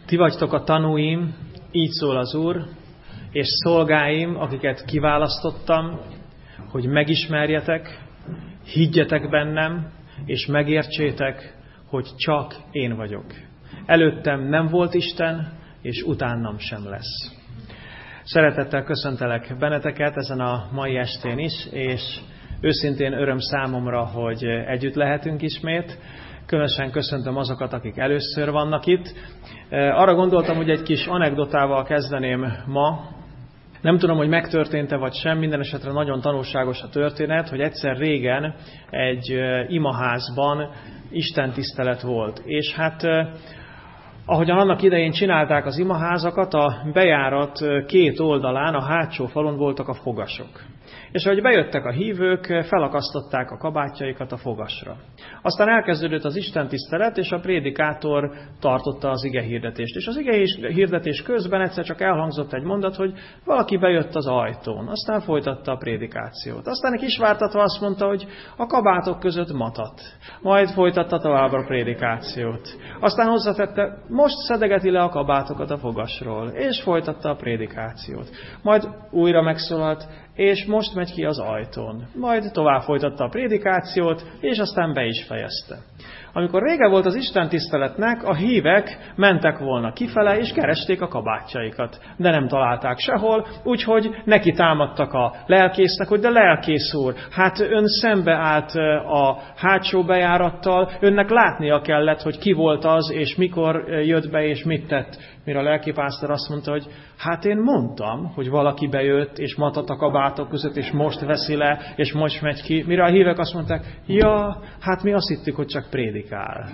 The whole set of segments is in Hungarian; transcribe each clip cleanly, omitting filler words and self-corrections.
Ti vagytok a tanúim, így szól az Úr, és szolgáim, akiket kiválasztottam, hogy megismerjetek, higgyetek bennem, és megértsétek, hogy csak én vagyok. Előttem nem volt Isten, és utánam sem lesz. Szeretettel köszöntelek benneteket ezen a mai estén is, és őszintén öröm számomra, hogy együtt lehetünk ismét. Különösen köszöntöm azokat, akik először vannak itt. Arra gondoltam, hogy egy kis anekdotával kezdeném ma. Nem tudom, hogy megtörtént-e vagy sem, minden esetre nagyon tanulságos a történet, hogy egyszer régen egy imaházban istentisztelet volt. És hát ahogyan annak idején csinálták az imaházakat, a bejárat két oldalán, a hátsó falon voltak a fogasok. És ahogy bejöttek a hívők, felakasztották a kabátjaikat a fogasra. Aztán elkezdődött az istentisztelet, és a prédikátor tartotta az igehirdetést. És az igehirdetés közben egyszer csak elhangzott egy mondat, hogy valaki bejött az ajtón. Aztán folytatta a prédikációt. Aztán egy kisvártatva azt mondta, hogy a kabátok között matat. Majd folytatta tovább a prédikációt. Aztán hozzátette, most szedegeti le a kabátokat a fogasról. És folytatta a prédikációt. Majd újra megszólalt, és most megy ki az ajtón. Majd tovább folytatta a prédikációt, és aztán be is fejezte. Amikor vége volt az istentiszteletnek, a hívek mentek volna kifele, és keresték a kabátjaikat. De nem találták sehol, úgyhogy neki támadtak a lelkésznek, hogy de lelkész úr, hát ön szembe állt a hátsó bejárattal, önnek látnia kellett, hogy ki volt az, és mikor jött be, és mit tett. Mire a lelkipásztor azt mondta, hogy hát én mondtam, hogy valaki bejött, és matat a kabátok között, és most veszi le, és most megy ki. Mire a hívek azt mondták, ja, hát mi azt hittük, hogy csak prédikál.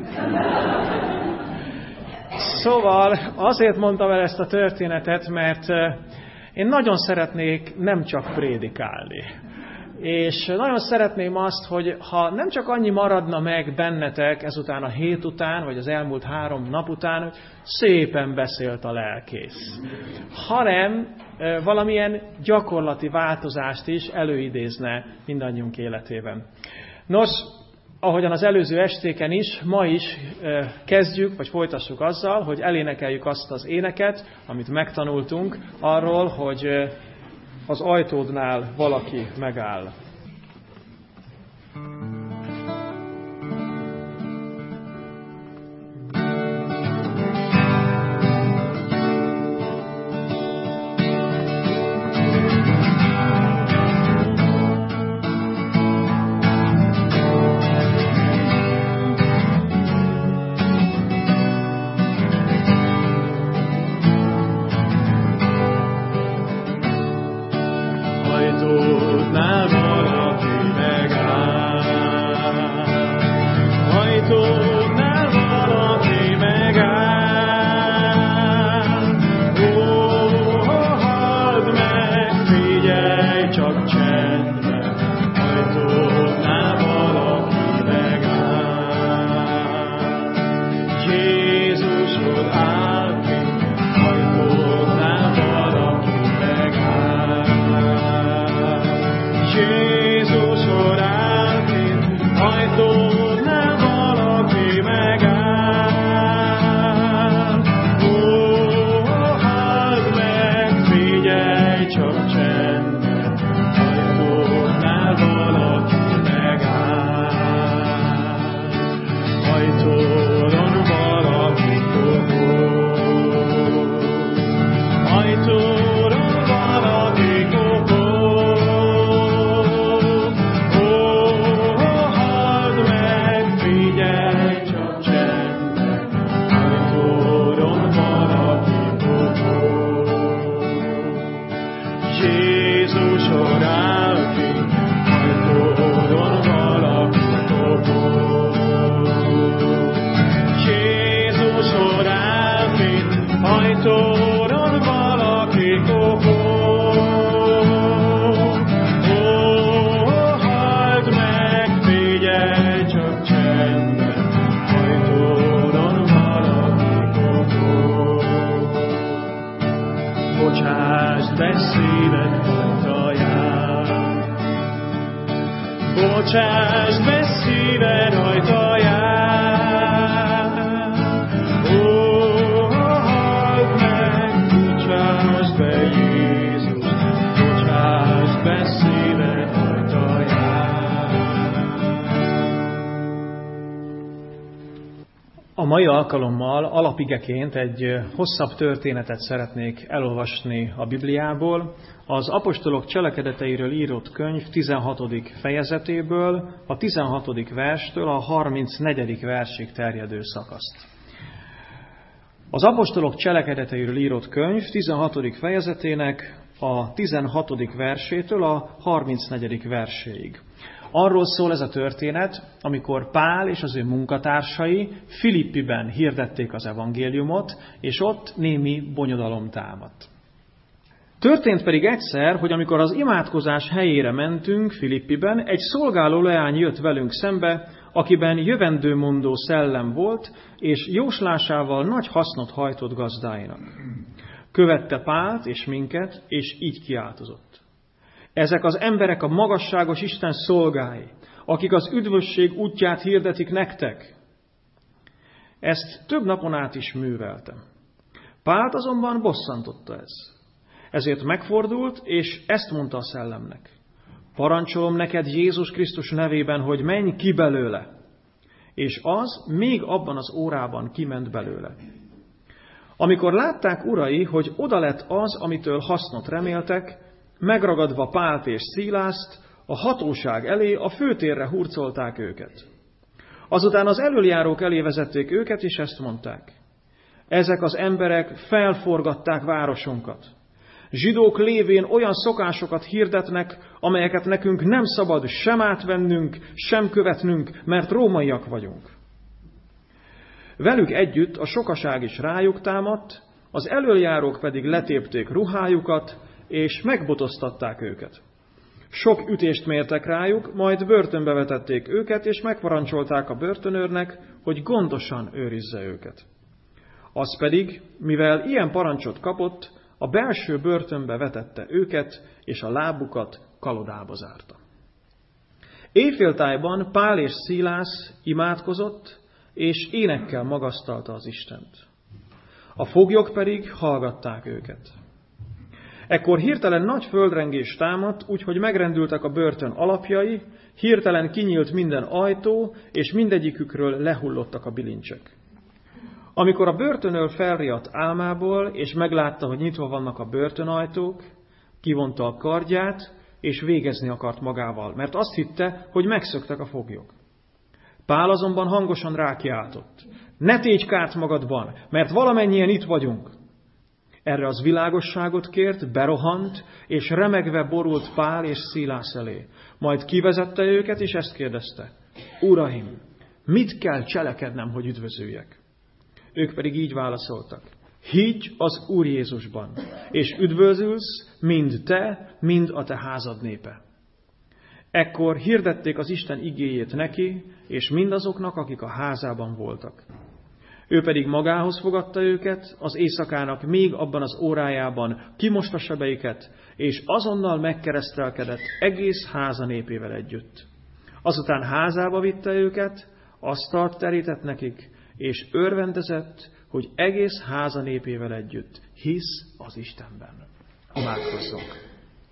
Szóval azért mondtam el ezt a történetet, mert én nagyon szeretnék nem csak prédikálni. És nagyon szeretném azt, hogy ha nem csak annyi maradna meg bennetek ezután a hét után, vagy az elmúlt 3 nap után, hogy szépen beszélt a lelkész, hanem valamilyen gyakorlati változást is előidézne mindannyiunk életében. Nos, ahogyan az előző estéken is, ma is kezdjük, vagy folytassuk azzal, hogy elénekeljük azt az éneket, amit megtanultunk arról, hogy az ajtódnál valaki megáll. Bocsásd be szíved ajtaját, ó, mai alkalommal alapigeként egy hosszabb történetet szeretnék elolvasni a Bibliából, az apostolok cselekedeteiről írott könyv 16. fejezetéből, a 16. verstől a 34. versig terjedő szakaszt. Az apostolok cselekedeteiről írott könyv 16. fejezetének a 16. versétől a 34. verséig. Arról szól ez a történet, amikor Pál és az ő munkatársai Filippiben hirdették az evangéliumot, és ott némi bonyodalom támadt. Történt pedig egyszer, hogy amikor az imádkozás helyére mentünk Filippiben, egy szolgáló leány jött velünk szembe, akiben jövendőmondó szellem volt, és jóslásával nagy hasznot hajtott gazdáinak. Követte Pált és minket, és így kiáltozott: ezek az emberek a magasságos Isten szolgái, akik az üdvösség útját hirdetik nektek. Ezt több napon át is műveltem. Pált azonban bosszantotta ez. Ezért megfordult, és ezt mondta a szellemnek: parancsolom neked Jézus Krisztus nevében, hogy menj ki belőle. És az még abban az órában kiment belőle. Amikor látták urai, hogy oda lett az, amitől hasznot reméltek, megragadva Pált és Szilászt, a hatóság elé, a főtérre hurcolták őket. Azután az elöljárók elé vezették őket, és ezt mondták: ezek az emberek felforgatták városunkat. Zsidók lévén olyan szokásokat hirdetnek, amelyeket nekünk nem szabad sem átvennünk, sem követnünk, mert rómaiak vagyunk. Velük együtt a sokaság is rájuk támadt, az elöljárók pedig letépték ruhájukat, és megbotoztatták őket. Sok ütést mértek rájuk, majd börtönbe vetették őket, és megparancsolták a börtönőrnek, hogy gondosan őrizze őket. Az pedig, mivel ilyen parancsot kapott, a belső börtönbe vetette őket, és a lábukat kalodába zárta. Éjféltájban Pál és Szilász imádkozott, és énekkel magasztalta az Istent. A foglyok pedig hallgatták őket. Ekkor hirtelen nagy földrengés támadt, úgyhogy megrendültek a börtön alapjai, hirtelen kinyílt minden ajtó, és mindegyikükről lehullottak a bilincsek. Amikor a börtönőr felriadt álmából, és meglátta, hogy nyitva vannak a börtönajtók, kivonta a kardját, és végezni akart magával, mert azt hitte, hogy megszöktek a foglyok. Pál azonban hangosan rákiáltott: ne tégy kárt magadban, mert valamennyien itt vagyunk. Erre az világosságot kért, berohant, és remegve borult Pál és Szilász elé. Majd kivezette őket, és ezt kérdezte: Uraim, mit kell cselekednem, hogy üdvözüljek? Ők pedig így válaszoltak: higgy az Úr Jézusban, és üdvözülsz mind te, mind a te házad népe. Ekkor hirdették az Isten igéjét neki, és mindazoknak, akik a házában voltak. Ő pedig magához fogadta őket, az éjszakának még abban az órájában kimosta sebeiket, és azonnal megkeresztelkedett egész háza népével együtt. Azután házába vitte őket, asztalt terített nekik, és örvendezett, hogy egész háza népével együtt hisz az Istenben. Imádkozzunk!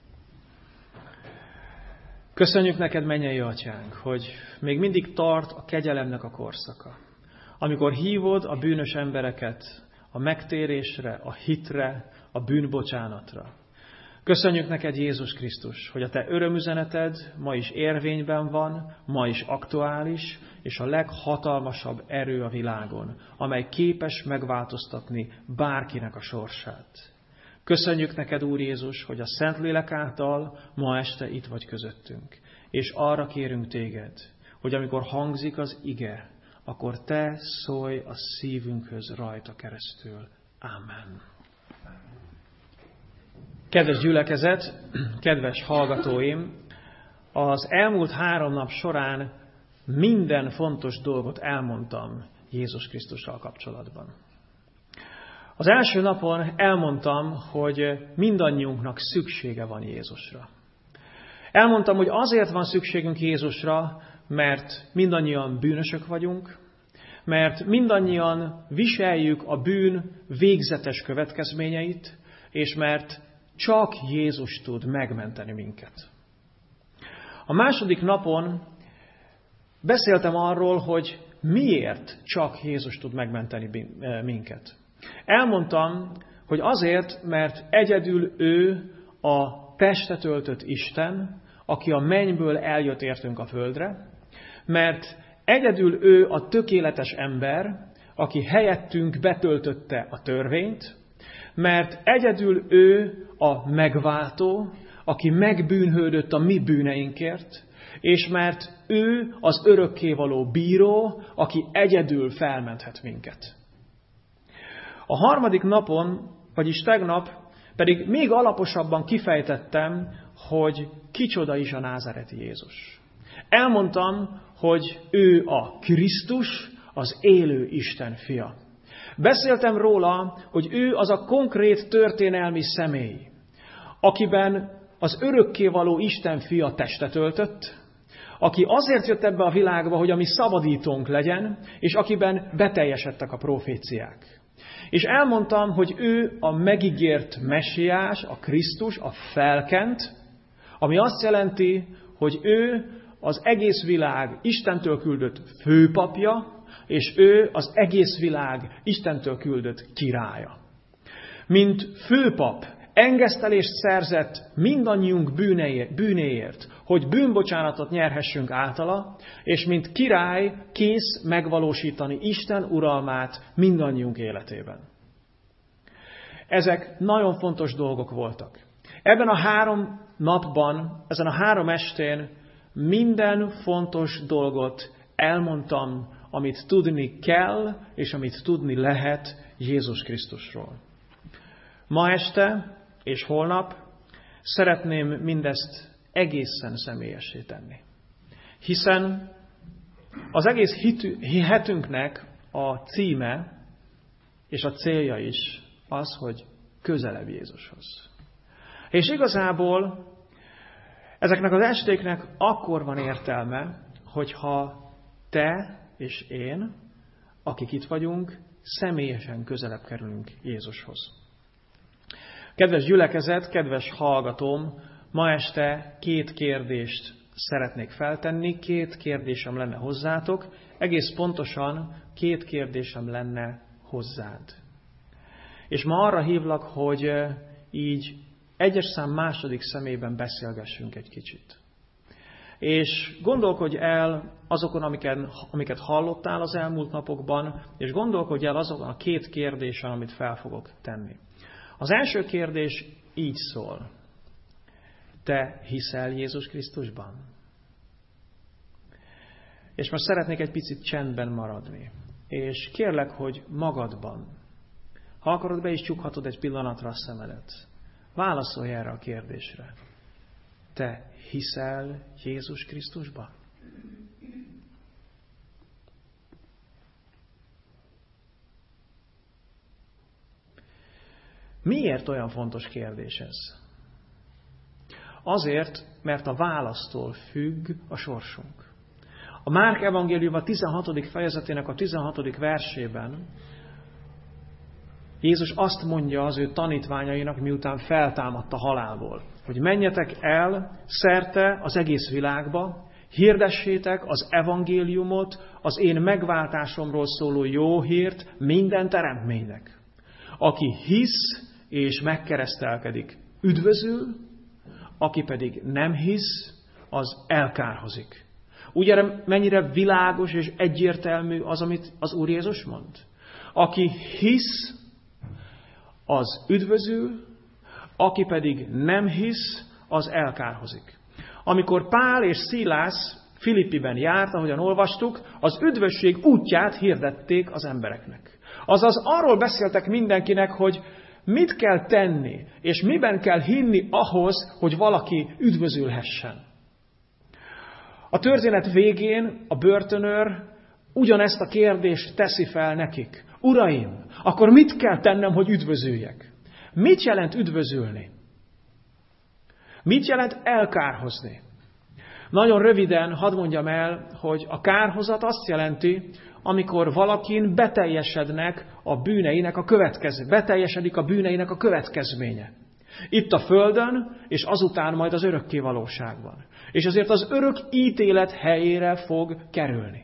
Köszönjük neked, mennyei Atyánk, hogy még mindig tart a kegyelemnek a korszaka. Amikor hívod a bűnös embereket a megtérésre, a hitre, a bűnbocsánatra. Köszönjük neked, Jézus Krisztus, hogy a te örömüzeneted ma is érvényben van, ma is aktuális, és a leghatalmasabb erő a világon, amely képes megváltoztatni bárkinek a sorsát. Köszönjük neked, Úr Jézus, hogy a Szentlélek által ma este itt vagy közöttünk. És arra kérünk téged, hogy amikor hangzik az ige, akkor te szólj a szívünkhöz rajta keresztül. Ámen. Kedves gyülekezet, kedves hallgatóim, az elmúlt 3 nap során minden fontos dolgot elmondtam Jézus Krisztussal kapcsolatban. Az első napon elmondtam, hogy mindannyiunknak szüksége van Jézusra. Elmondtam, hogy azért van szükségünk Jézusra, mert mindannyian bűnösök vagyunk, mert mindannyian viseljük a bűn végzetes következményeit, és mert csak Jézus tud megmenteni minket. A második napon beszéltem arról, hogy miért csak Jézus tud megmenteni minket. Elmondtam, hogy azért, mert egyedül ő a testet öltött Isten, aki a mennyből eljött értünk a földre, mert egyedül ő a tökéletes ember, aki helyettünk betöltötte a törvényt, mert egyedül ő a megváltó, aki megbűnhődött a mi bűneinkért, és mert ő az örökkévaló bíró, aki egyedül felmenthet minket. A harmadik napon, vagyis tegnap pedig még alaposabban kifejtettem, hogy kicsoda is a názáreti Jézus. Elmondtam, hogy ő a Krisztus, az élő Isten fia. Beszéltem róla, hogy ő az a konkrét történelmi személy, akiben az örökkévaló Isten fia testet öltött, aki azért jött ebbe a világba, hogy a mi szabadítónk legyen, és akiben beteljesedtek a proféciák. És elmondtam, hogy ő a megígért messiás, a Krisztus, a felkent, ami azt jelenti, hogy ő az egész világ Istentől küldött főpapja, és ő az egész világ Istentől küldött királya. Mint főpap engesztelést szerzett mindannyiunk bűnéért, hogy bűnbocsánatot nyerhessünk általa, és mint király kész megvalósítani Isten uralmát mindannyiunk életében. Ezek nagyon fontos dolgok voltak. Ebben a 3 napban, ezen a 3 estén minden fontos dolgot elmondtam, amit tudni kell, és amit tudni lehet Jézus Krisztusról. Ma este és holnap szeretném mindezt egészen személyessé tenni. Hiszen az egész hetünknek a címe és a célja is az, hogy közelebb Jézushoz. És igazából ezeknek az estéknek akkor van értelme, hogyha te és én, akik itt vagyunk, személyesen közelebb kerülünk Jézushoz. Kedves gyülekezet, kedves hallgatóm, ma este 2 kérdést szeretnék feltenni, 2 kérdésem lenne hozzátok, egész pontosan 2 kérdésem lenne hozzád. És ma arra hívlak, hogy így 1-es szám második szemében beszélgessünk egy kicsit. És gondolkodj el azokon, amiket hallottál az elmúlt napokban, és gondolkodj el azokon a 2 kérdésen, amit fel fogok tenni. Az első kérdés így szól. Te hiszel Jézus Krisztusban? És most szeretnék egy picit csendben maradni. És kérlek, hogy magadban, ha akarod, be is csukhatod egy pillanatra a szemedet. Válaszolj erre a kérdésre. Te hiszel Jézus Krisztusban? Miért olyan fontos kérdés ez? Azért, mert a választól függ a sorsunk. A Márk evangélium a 16. fejezetének a 16. versében Jézus azt mondja az ő tanítványainak, miután feltámadt a halálból, hogy menjetek el szerte az egész világba, hirdessétek az evangéliumot, az én megváltásomról szóló jó hírt minden teremtménynek. Aki hisz és megkeresztelkedik, üdvözül, aki pedig nem hisz, az elkárhozik. Ugye mennyire világos és egyértelmű az, amit az Úr Jézus mond? Aki hisz, az üdvözül, aki pedig nem hisz, az elkárhozik. Amikor Pál és Szilász Filippiben járt, ahogyan olvastuk, az üdvösség útját hirdették az embereknek. Azaz arról beszéltek mindenkinek, hogy mit kell tenni, és miben kell hinni ahhoz, hogy valaki üdvözülhessen. A történet végén a börtönőr ugyanezt a kérdést teszi fel nekik. Uraim, akkor mit kell tennem, hogy üdvözüljek? Mit jelent üdvözülni? Mit jelent elkárhozni? Nagyon röviden hadd mondjam el, hogy a kárhozat azt jelenti, amikor valakin beteljesedik a bűneinek a következménye. Itt a földön, és azután majd az örökké valóságban. És azért az örök ítélet helyére fog kerülni.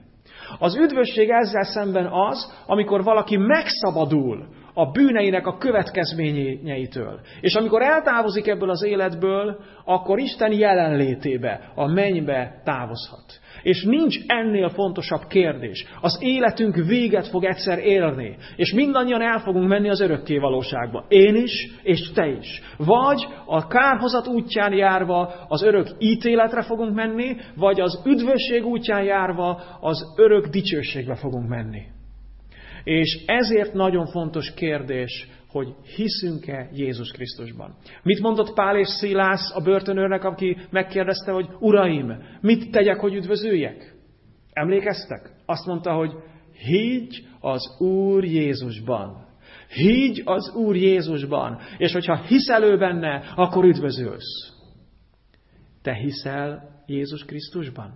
Az üdvösség ezzel szemben az, amikor valaki megszabadul a bűneinek a következményeitől. És amikor eltávozik ebből az életből, akkor Isten jelenlétébe, a mennybe távozhat. És nincs ennél fontosabb kérdés. Az életünk véget fog egyszer érni, és mindannyian el fogunk menni az örökké valóságba. Én is, és te is. Vagy a kárhozat útján járva az örök ítéletre fogunk menni, vagy az üdvösség útján járva az örök dicsőségbe fogunk menni. És ezért nagyon fontos kérdés, hogy hiszünk-e Jézus Krisztusban. Mit mondott Pál és Szilász a börtönőrnek, aki megkérdezte, hogy Uraim, mit tegyek, hogy üdvözüljek? Emlékeztek? Azt mondta, hogy higgy az Úr Jézusban. Higgy az Úr Jézusban. És hogyha hiszel ő benne, akkor üdvözülsz. Te hiszel Jézus Krisztusban?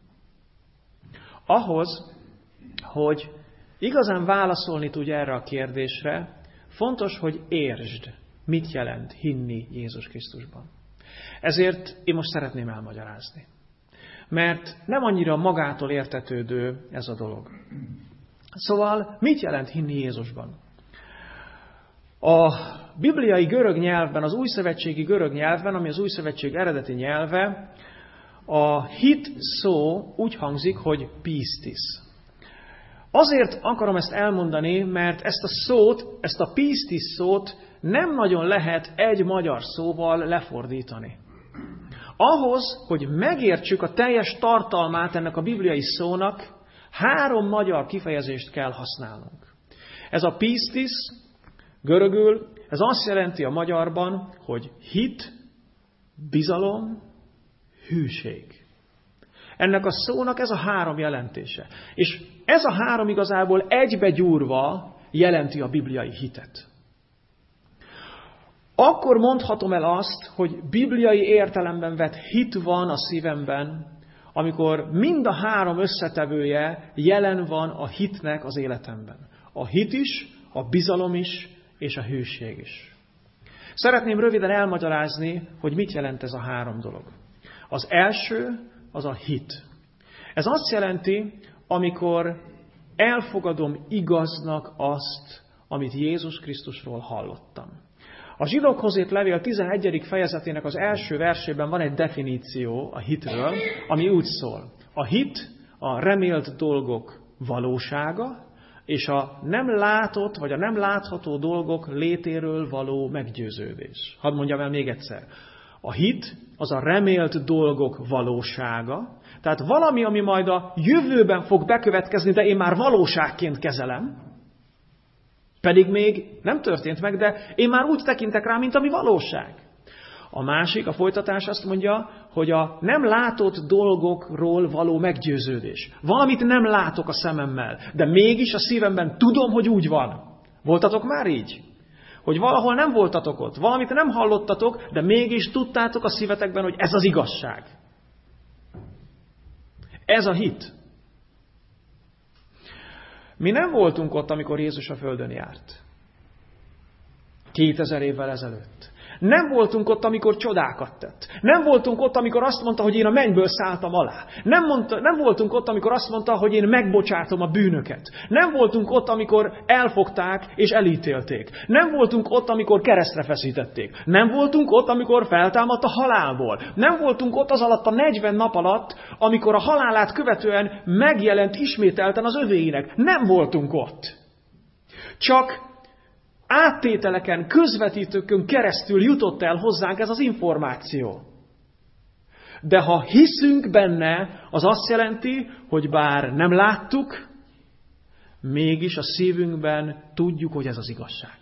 Ahhoz, hogy igazán válaszolni tudj erre a kérdésre, fontos, hogy értsd, mit jelent hinni Jézus Krisztusban. Ezért én most szeretném elmagyarázni. Mert nem annyira magától értetődő ez a dolog. Szóval, mit jelent hinni Jézusban? A bibliai görög nyelvben, az újszövetségi görög nyelvben, ami az újszövetség eredeti nyelve, a hit szó úgy hangzik, hogy pistis. Azért akarom ezt elmondani, mert ezt a szót, ezt a pistis szót nem nagyon lehet egy magyar szóval lefordítani. Ahhoz, hogy megértsük a teljes tartalmát ennek a bibliai szónak, 3 magyar kifejezést kell használnunk. Ez a pistis, görögül, ez azt jelenti a magyarban, hogy hit, bizalom, hűség. Ennek a szónak ez a 3 jelentése. És ez a 3 igazából egybegyúrva jelenti a bibliai hitet. Akkor mondhatom el azt, hogy bibliai értelemben vett hit van a szívemben, amikor mind a 3 összetevője jelen van a hitnek az életemben. A hit is, a bizalom is, és a hűség is. Szeretném röviden elmagyarázni, hogy mit jelent ez a 3 dolog. Az első, az a hit. Ez azt jelenti, amikor elfogadom igaznak azt, amit Jézus Krisztusról hallottam. A zsidókhoz írt levél 11. fejezetének az első versében van egy definíció a hitről, ami úgy szól. A hit a remélt dolgok valósága, és a nem látott, vagy a nem látható dolgok létéről való meggyőződés. Hadd mondjam el még egyszer. A hit az a remélt dolgok valósága, tehát valami, ami majd a jövőben fog bekövetkezni, de én már valóságként kezelem, pedig még nem történt meg, de én már úgy tekintek rá, mint ami valóság. A másik, a folytatás azt mondja, hogy a nem látott dolgokról való meggyőződés. Valamit nem látok a szememmel, de mégis a szívemben tudom, hogy úgy van. Voltatok már így? Hogy valahol nem voltatok ott, valamit nem hallottatok, de mégis tudtátok a szívetekben, hogy ez az igazság. Ez a hit. Mi nem voltunk ott, amikor Jézus a földön járt. 2000 évvel ezelőtt. Nem voltunk ott, amikor csodákat tett. Nem voltunk ott, amikor azt mondta, hogy én a mennyből szálltam alá. Nem voltunk ott, amikor azt mondta, hogy én megbocsátom a bűnöket. Nem voltunk ott, amikor elfogták és elítélték. Nem voltunk ott, amikor keresztre feszítették. Nem voltunk ott, amikor feltámadt a halálból. Nem voltunk ott az alatt a 40 nap alatt, amikor a halálát követően megjelent ismételten az övéinek. Nem voltunk ott. Csak áttételeken, közvetítőkön keresztül jutott el hozzánk ez az információ. De ha hiszünk benne, az azt jelenti, hogy bár nem láttuk, mégis a szívünkben tudjuk, hogy ez az igazság.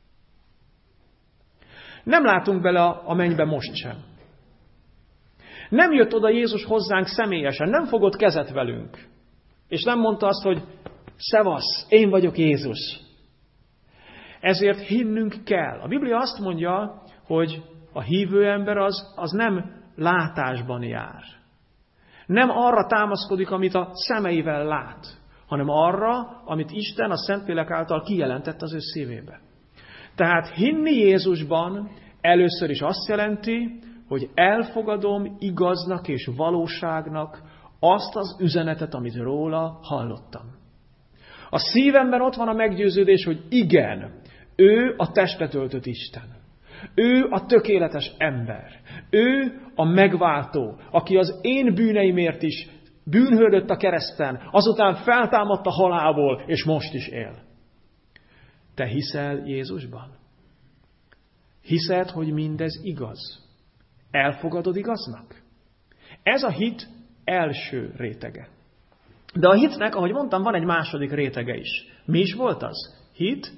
Nem látunk bele a mennybe most sem. Nem jött oda Jézus hozzánk személyesen, nem fogott kezet velünk. És nem mondta azt, hogy szevasz, én vagyok Jézus. Ezért hinnünk kell. A Biblia azt mondja, hogy a hívő ember az nem látásban jár. Nem arra támaszkodik, amit a szemeivel lát, hanem arra, amit Isten a Szentlélek által kijelentett az ő szívébe. Tehát hinni Jézusban először is azt jelenti, hogy elfogadom igaznak és valóságnak azt az üzenetet, amit róla hallottam. A szívemben ott van a meggyőződés, hogy igen, ő a testet öltött Isten. Ő a tökéletes ember. Ő a megváltó, aki az én bűneimért is bűnhődött a kereszten, azután feltámadt a halálból, és most is él. Te hiszel Jézusban? Hiszed, hogy mindez igaz? Elfogadod igaznak? Ez a hit első rétege. De a hitnek, ahogy mondtam, van egy második rétege is. Mi is volt az? Hit,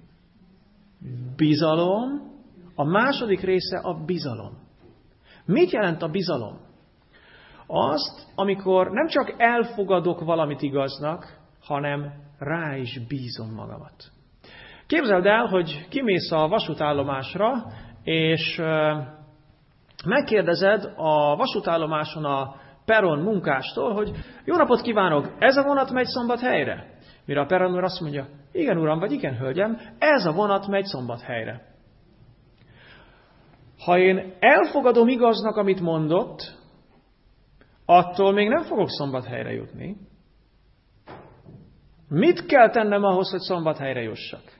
bizalom. A második része a bizalom. Mit jelent a bizalom? Azt, amikor nem csak elfogadok valamit igaznak, hanem rá is bízom magamat. Képzeld el, hogy kimész a vasútállomásra, és megkérdezed a vasútállomáson a peron munkástól, hogy jó napot kívánok, ez a vonat megy Szombathelyre? Mire a peron azt mondja, igen uram, vagy igen hölgyem, ez a vonat megy Szombathelyre. Ha én elfogadom igaznak, amit mondott, attól még nem fogok Szombathelyre jutni. Mit kell tennem ahhoz, hogy Szombathelyre jussak?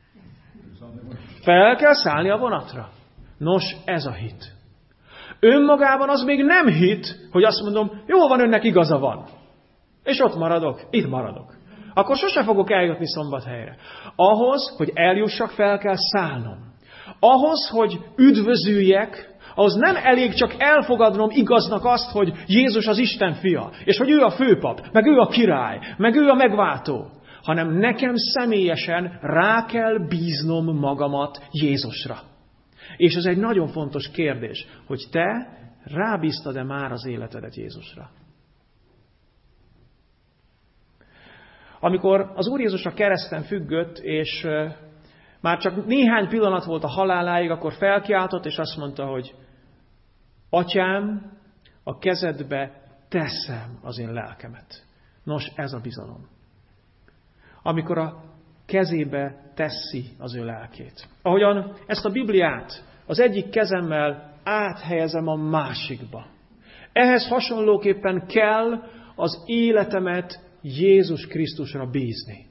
Fel kell szállni a vonatra. Nos, ez a hit. Önmagában az még nem hit, hogy azt mondom, jó van, önnek igaza van. És ott maradok, itt maradok. Akkor sose fogok eljutni Szombathelyre. Ahhoz, hogy eljussak, fel kell szállnom. Ahhoz, hogy üdvözüljek, ahhoz nem elég csak elfogadnom igaznak azt, hogy Jézus az Isten fia, és hogy ő a főpap, meg ő a király, meg ő a megváltó, hanem nekem személyesen rá kell bíznom magamat Jézusra. És ez egy nagyon fontos kérdés, hogy te rábíztad-e már az életedet Jézusra? Amikor az Úr Jézus a kereszten függött, és már csak néhány pillanat volt a haláláig, akkor felkiáltott, és azt mondta, hogy Atyám, a kezedbe teszem az én lelkemet. Nos, ez a bizalom. Amikor a kezébe teszi az ő lelkét. Ahogyan ezt a Bibliát az egyik kezemmel áthelyezem a másikba. Ehhez hasonlóképpen kell az életemet Jézus Krisztusra bízni.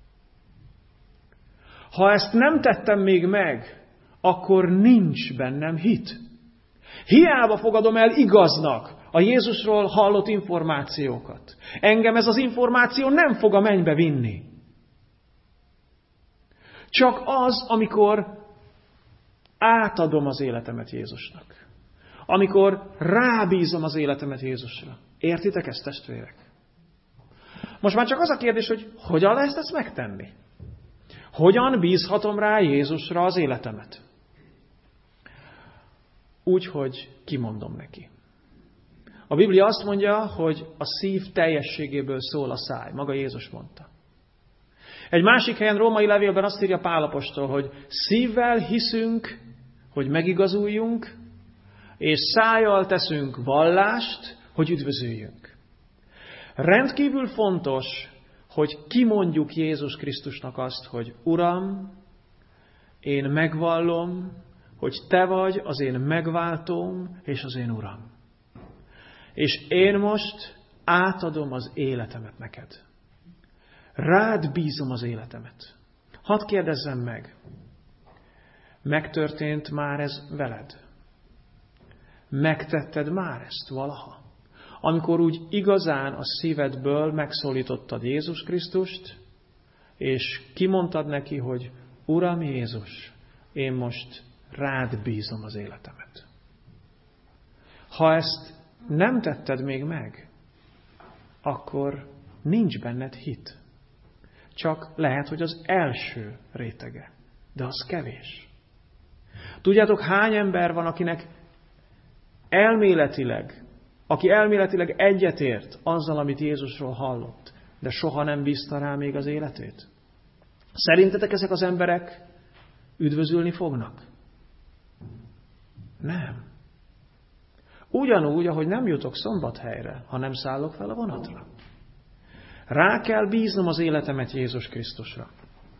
Ha ezt nem tettem még meg, akkor nincs bennem hit. Hiába fogadom el igaznak a Jézusról hallott információkat. Engem ez az információ nem fog a mennybe vinni. Csak az, amikor átadom az életemet Jézusnak. Amikor rábízom az életemet Jézusra. Értitek ezt, testvérek? Most már csak az a kérdés, hogy hogyan lehet ezt megtenni? Hogyan bízhatom rá Jézusra az életemet? Úgy, hogy kimondom neki. A Biblia azt mondja, hogy a szív teljességéből szól a száj. Maga Jézus mondta. Egy másik helyen, római levélben azt írja Pál apostol, hogy szívvel hiszünk, hogy megigazuljunk, és szájjal teszünk vallást, hogy üdvözüljünk. Rendkívül fontos, hogy kimondjuk Jézus Krisztusnak azt, hogy Uram, én megvallom, hogy Te vagy az én megváltóm és az én Uram. És én most átadom az életemet neked. Rád bízom az életemet. Hadd kérdezzem meg, megtörtént már ez veled? Megtetted már ezt valaha? Amikor úgy igazán a szívedből megszólítottad Jézus Krisztust, és kimondtad neki, hogy Uram Jézus, én most rád bízom az életemet. Ha ezt nem tetted még meg, akkor nincs benned hit. Csak lehet, hogy az első rétege, de az kevés. Tudjátok, hány ember van, aki elméletileg egyetért azzal, amit Jézusról hallott, de soha nem bízta rá még az életét? Szerintetek ezek az emberek üdvözülni fognak? Nem. Ugyanúgy, ahogy nem jutok Szombathelyre, ha nem szállok fel a vonatra. Rá kell bíznom az életemet Jézus Krisztusra.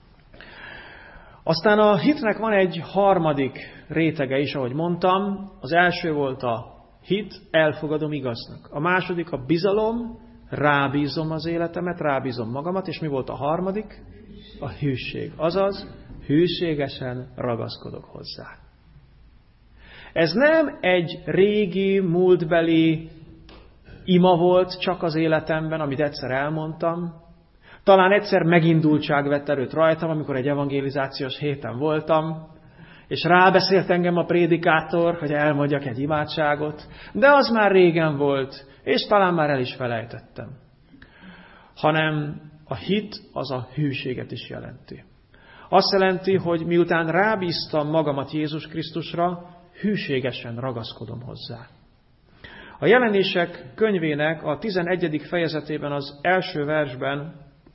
Aztán a hitnek van egy harmadik rétege is, ahogy mondtam. Az első volt a hit, elfogadom igaznak. A második a bizalom, rábízom az életemet, rábízom magamat, és mi volt a harmadik? A hűség. Azaz, hűségesen ragaszkodok hozzá. Ez nem egy régi, múltbeli ima volt csak az életemben, amit egyszer elmondtam. Talán egyszer megindultság vett erőt rajtam, amikor egy evangelizációs héten voltam, és rábeszélt engem a prédikátor, hogy elmondjak egy imádságot, de az már régen volt, és talán már el is felejtettem. Hanem a hit az a hűséget is jelenti. Azt jelenti, hogy miután rábíztam magamat Jézus Krisztusra, hűségesen ragaszkodom hozzá. A Jelenések könyvének a 11. fejezetében az első versben,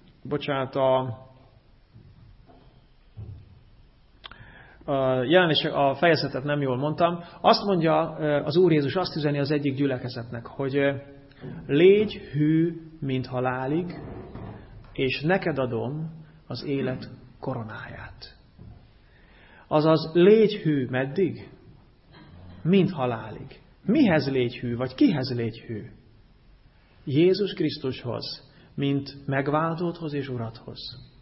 a fejezetet nem jól mondtam, azt mondja az Úr Jézus, azt üzeni az egyik gyülekezetnek, hogy légy hű, mint halálig, és neked adom az élet koronáját. Azaz légy hű meddig? Mint halálig. Mihez légy hű, vagy kihez légy hű? Jézus Krisztushoz, mint megváltódhoz és Uradhoz.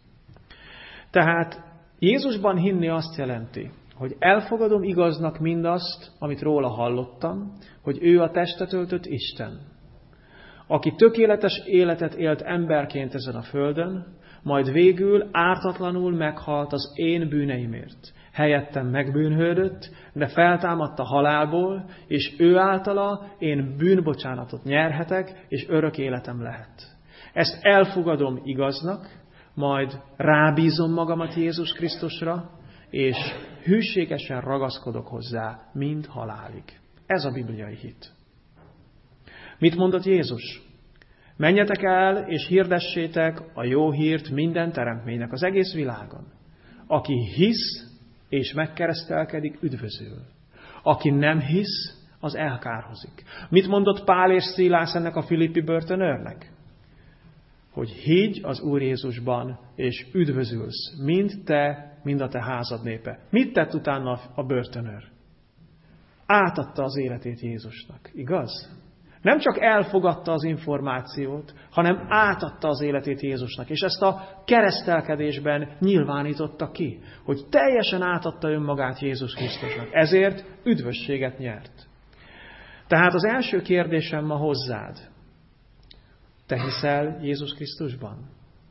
Tehát Jézusban hinni azt jelenti, hogy elfogadom igaznak mindazt, amit róla hallottam, hogy ő a testet öltött Isten, aki tökéletes életet élt emberként ezen a földön, majd végül ártatlanul meghalt az én bűneimért. Helyettem megbűnhődött, de feltámadt a halálból, és ő általa én bűnbocsánatot nyerhetek, és örök életem lehet. Ezt elfogadom igaznak, majd rábízom magamat Jézus Krisztusra, és hűségesen ragaszkodok hozzá, mind halálig. Ez a bibliai hit. Mit mondott Jézus? Menjetek el, és hirdessétek a jó hírt minden teremtménynek az egész világon. Aki hisz és megkeresztelkedik, üdvözül. Aki nem hisz, az elkárhozik. Mit mondott Pál és Szilász ennek a filippi börtönőrnek? Hogy higgy az Úr Jézusban, és üdvözülsz, mind te, mind a te házad népe. Mit tett utána a börtönőr? Átadta az életét Jézusnak, igaz? Nem csak elfogadta az információt, hanem átadta az életét Jézusnak. És ezt a keresztelkedésben nyilvánította ki, hogy teljesen átadta önmagát Jézus Krisztusnak. Ezért üdvösséget nyert. Tehát az első kérdésem ma hozzád. Te hiszel Jézus Krisztusban?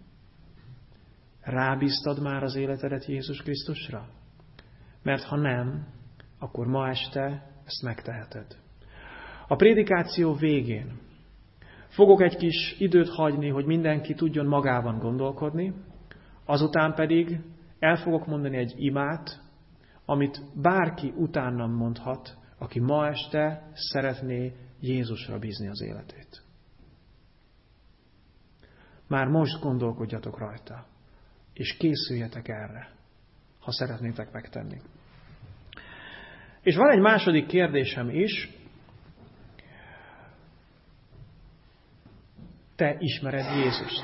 Rábíztad már az életedet Jézus Krisztusra? Mert ha nem, akkor ma este ezt megteheted. A prédikáció végén fogok egy kis időt hagyni, hogy mindenki tudjon magában gondolkodni, azután pedig el fogok mondani egy imát, amit bárki utánam mondhat, aki ma este szeretné Jézusra bízni az életét. Már most gondolkodjatok rajta, és készüljetek erre, ha szeretnétek megtenni. És van egy második kérdésem is. Te ismered Jézust?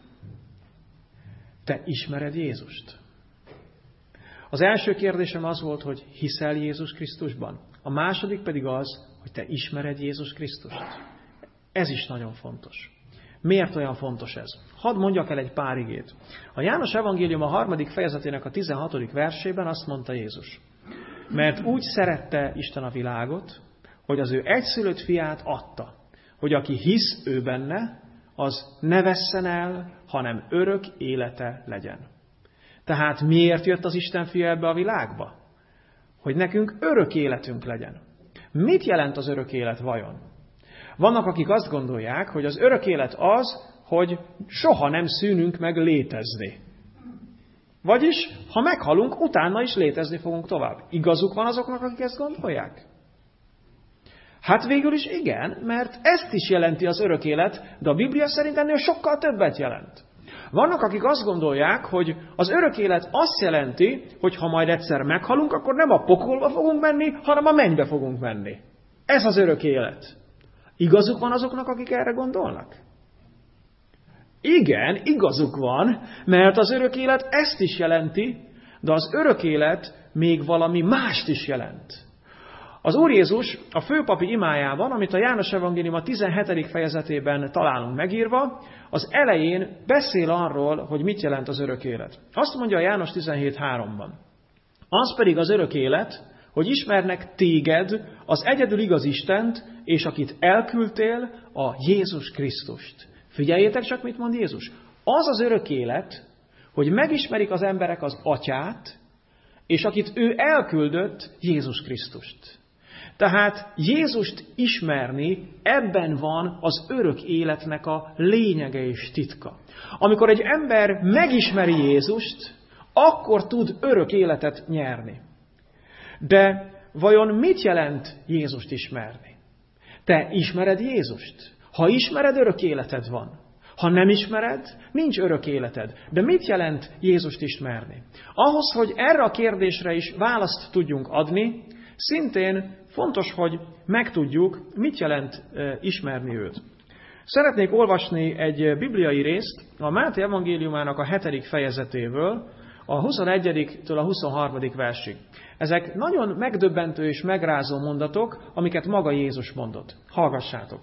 Te ismered Jézust? Az első kérdésem az volt, hogy hiszel Jézus Krisztusban. A második pedig az, hogy te ismered Jézus Krisztust. Ez is nagyon fontos. Miért olyan fontos ez? Hadd mondjak el egy pár igét. A János evangélium a 3. fejezetének a 16. versében azt mondta Jézus. Mert úgy szerette Isten a világot, hogy az ő egyszülött fiát adta, hogy aki hisz ő benne, az ne vesszen el, hanem örök élete legyen. Tehát miért jött az Isten fia ebbe a világba? Hogy nekünk örök életünk legyen. Mit jelent az örök élet vajon? Vannak, akik azt gondolják, hogy az örök élet az, hogy soha nem szűnünk meg létezni. Vagyis, ha meghalunk, utána is létezni fogunk tovább. Igazuk van azoknak, akik ezt gondolják? Hát végül is igen, mert ezt is jelenti az örök élet, de a Biblia szerint ennél sokkal többet jelent. Vannak, akik azt gondolják, hogy az örök élet azt jelenti, hogy ha majd egyszer meghalunk, akkor nem a pokolba fogunk menni, hanem a mennybe fogunk menni. Ez az örök élet. Igazuk van azoknak, akik erre gondolnak? Igen, igazuk van, mert az örök élet ezt is jelenti, de az örök élet még valami mást is jelent. Az Úr Jézus a főpapi imájában, amit a János Evangélium a 17. fejezetében találunk megírva, az elején beszél arról, hogy mit jelent az örök élet. Azt mondja a János 17.3-ban. Az pedig az örök élet, hogy ismernek téged, az egyedül igaz Istent, és akit elküldtél, a Jézus Krisztust. Figyeljétek csak, mit mond Jézus. Az az örök élet, hogy megismerik az emberek az Atyát, és akit ő elküldött, Jézus Krisztust. Tehát Jézust ismerni, ebben van az örök életnek a lényege és titka. Amikor egy ember megismeri Jézust, akkor tud örök életet nyerni. De vajon mit jelent Jézust ismerni? Te ismered Jézust? Ha ismered, örök életed van. Ha nem ismered, nincs örök életed. De mit jelent Jézust ismerni? Ahhoz, hogy erre a kérdésre is választ tudjunk adni, szintén fontos, hogy megtudjuk, mit jelent ismerni őt. Szeretnék olvasni egy bibliai részt a Máté evangéliumának a 7. fejezetéből, a 21-től a 23. versig. Ezek nagyon megdöbbentő és megrázó mondatok, amiket maga Jézus mondott. Hallgassátok!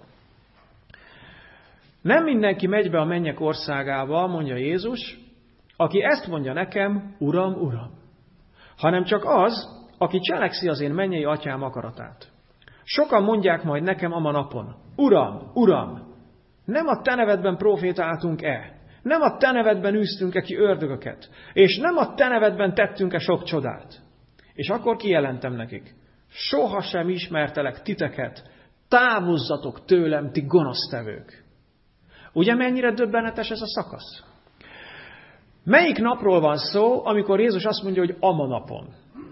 Nem mindenki megy be a mennyek országába, mondja Jézus, aki ezt mondja nekem, Uram, Uram, hanem csak az, aki cselekszi az én mennyei atyám akaratát. Sokan mondják majd nekem ama napon, Uram, Uram, nem a te nevedben profétáltunk-e? Nem a te nevedben űztünk-e ki ördögöket? És nem a te nevedben tettünk-e sok csodát? És akkor kijelentem nekik, soha sem ismertelek titeket, távozzatok tőlem, ti gonosztevők. Ugye mennyire döbbenetes ez a szakasz? Melyik napról van szó, amikor Jézus azt mondja, hogy ama napon?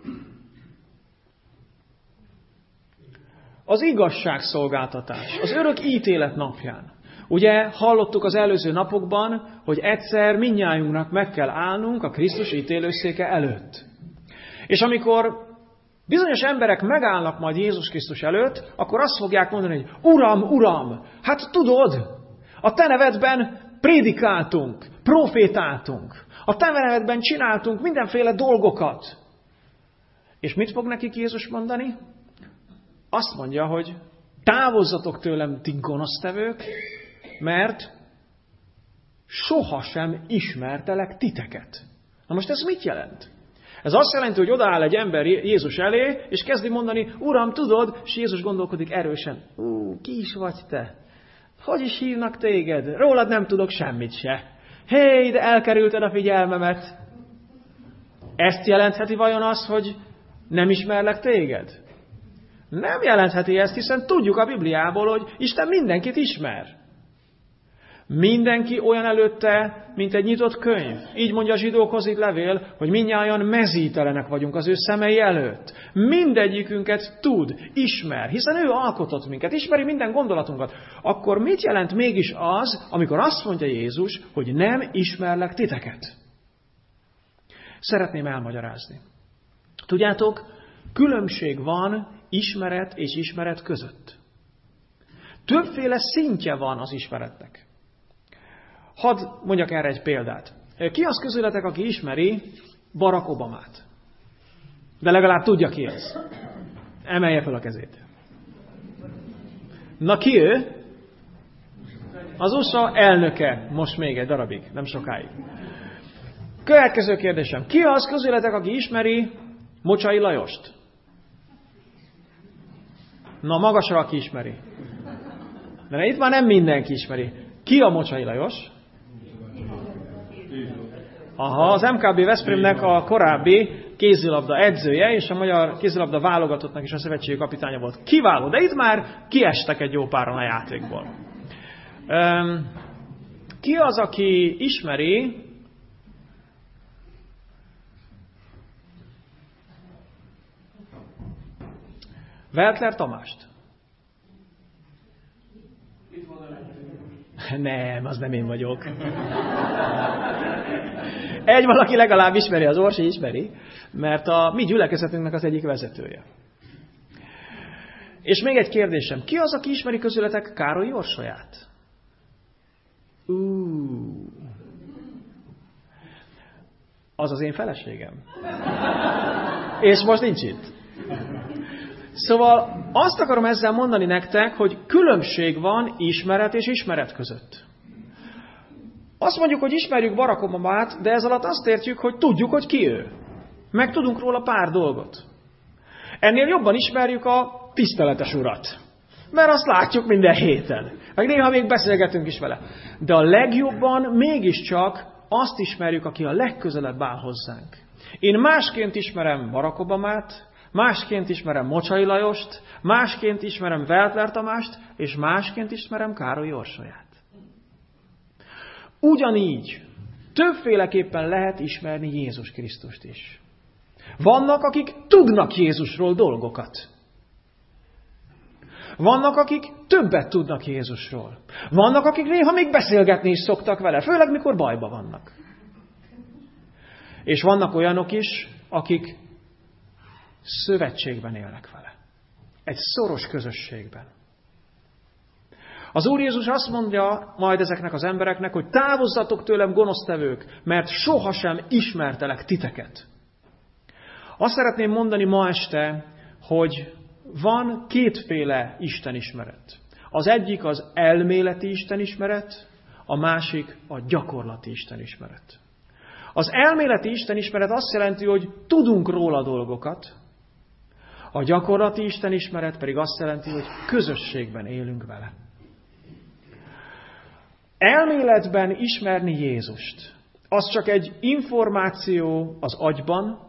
Az igazságszolgáltatás, az örök ítélet napján. Ugye hallottuk az előző napokban, hogy egyszer mindnyájunknak meg kell állnunk a Krisztus ítélőszéke előtt. És amikor bizonyos emberek megállnak majd Jézus Krisztus előtt, akkor azt fogják mondani, hogy Uram, Uram, hát tudod, a te nevedben prédikáltunk, profétáltunk, a te nevedben csináltunk mindenféle dolgokat. És mit fog nekik Jézus mondani? Azt mondja, hogy távozzatok tőlem, ti gonosztevők, mert sohasem ismertelek titeket. Na most ez mit jelent? Ez azt jelenti, hogy odaáll egy ember Jézus elé, és kezdi mondani, Uram, tudod, és Jézus gondolkodik erősen. Ki is vagy te? Hogy is hívnak téged? Rólad nem tudok semmit se. Hé, de elkerülted a figyelmemet. Ezt jelentheti vajon az, hogy nem ismerlek téged? Nem jelentheti ezt, hiszen tudjuk a Bibliából, hogy Isten mindenkit ismer. Mindenki olyan előtte, mint egy nyitott könyv. Így mondja a zsidókhoz írt levél, hogy mindnyájan mezítelenek vagyunk az ő szemei előtt. Mindegyikünket tud, ismer, hiszen ő alkotott minket, ismeri minden gondolatunkat. Akkor mit jelent mégis az, amikor azt mondja Jézus, hogy nem ismerlek titeket? Szeretném elmagyarázni. Tudjátok, különbség van ismeret és ismeret között. Többféle szintje van az ismeretnek. Hadd mondjak erre egy példát. Ki az közületek, aki ismeri Barack Obamát? De legalább tudja, ki ez. Emelje fel a kezét. Na ki ő? Az USA elnöke. Most még egy darabig, nem sokáig. Következő kérdésem. Ki az közületek, aki ismeri Mocsai Lajost? Na, magasra, aki ismeri. De itt már nem mindenki ismeri. Ki a Mocsai Lajos? Aha, az MKB Veszprémnek a korábbi kézilabda edzője, és a magyar kézilabda válogatottnak is a szövetségi kapitánya volt. Kiváló, de itt már kiestek egy jó páran a játékból. Ki az, aki ismeri Weltler Tamást? Nem, az nem én vagyok. Egy valaki legalább ismeri, az Orsi ismeri, mert a mi gyülekezetünknek az egyik vezetője. És még egy kérdésem. Ki az, aki ismeri közületek Károly Orsolyát? Az az én feleségem. És most nincs itt. Szóval azt akarom ezzel mondani nektek, hogy különbség van ismeret és ismeret között. Azt mondjuk, hogy ismerjük Barack Obamát, de ez alatt azt értjük, hogy tudjuk, hogy ki ő. Meg tudunk róla pár dolgot. Ennél jobban ismerjük a tiszteletes urat. Mert azt látjuk minden héten. Meg néha még beszélgetünk is vele. De a legjobban mégiscsak azt ismerjük, aki a legközelebb áll hozzánk. Én másként ismerem Barack Obamát, másként ismerem Mocsai Lajost, másként ismerem Weltler Tamást, és másként ismerem Károly Orsolyát. Ugyanígy többféleképpen lehet ismerni Jézus Krisztust is. Vannak, akik tudnak Jézusról dolgokat. Vannak, akik többet tudnak Jézusról. Vannak, akik néha még beszélgetni is szoktak vele, főleg mikor bajba vannak. És vannak olyanok is, akik szövetségben élnek vele. Egy szoros közösségben. Az Úr Jézus azt mondja majd ezeknek az embereknek, hogy távozzatok tőlem, gonosztevők, mert sohasem ismertelek titeket. Azt szeretném mondani ma este, hogy van kétféle istenismeret. Az egyik az elméleti istenismeret, a másik a gyakorlati istenismeret. Az elméleti istenismeret azt jelenti, hogy tudunk róla dolgokat, a gyakorlati istenismeret pedig azt jelenti, hogy közösségben élünk vele. Elméletben ismerni Jézust, az csak egy információ az agyban,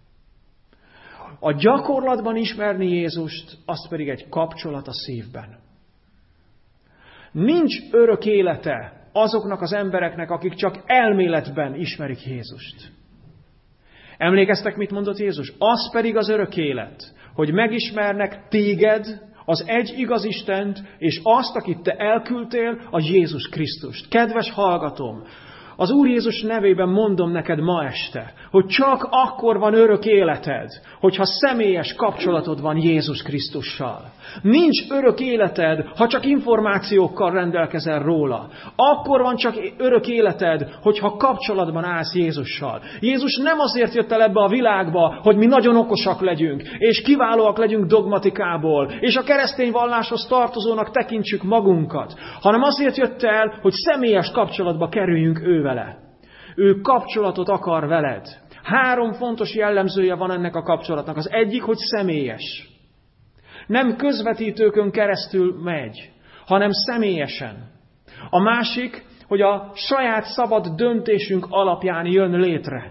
a gyakorlatban ismerni Jézust, az pedig egy kapcsolat a szívben. Nincs örök élete azoknak az embereknek, akik csak elméletben ismerik Jézust. Emlékeztek, mit mondott Jézus? Az pedig az örök élet, hogy megismernek téged, az egy igaz Istent, és azt, akit te elküldtél, a Jézus Krisztust. Kedves hallgatom, az Úr Jézus nevében mondom neked ma este, hogy csak akkor van örök életed, hogyha személyes kapcsolatod van Jézus Krisztussal. Nincs örök életed, ha csak információkkal rendelkezel róla. Akkor van csak örök életed, hogyha kapcsolatban állsz Jézussal. Jézus nem azért jött el ebbe a világba, hogy mi nagyon okosak legyünk, és kiválóak legyünk dogmatikából, és a keresztény valláshoz tartozónak tekintsük magunkat, hanem azért jött el, hogy személyes kapcsolatba kerüljünk vele. Ő kapcsolatot akar veled. 3 fontos jellemzője van ennek a kapcsolatnak. Az egyik, hogy személyes. Nem közvetítőkön keresztül megy, hanem személyesen. A másik, hogy a saját szabad döntésünk alapján jön létre.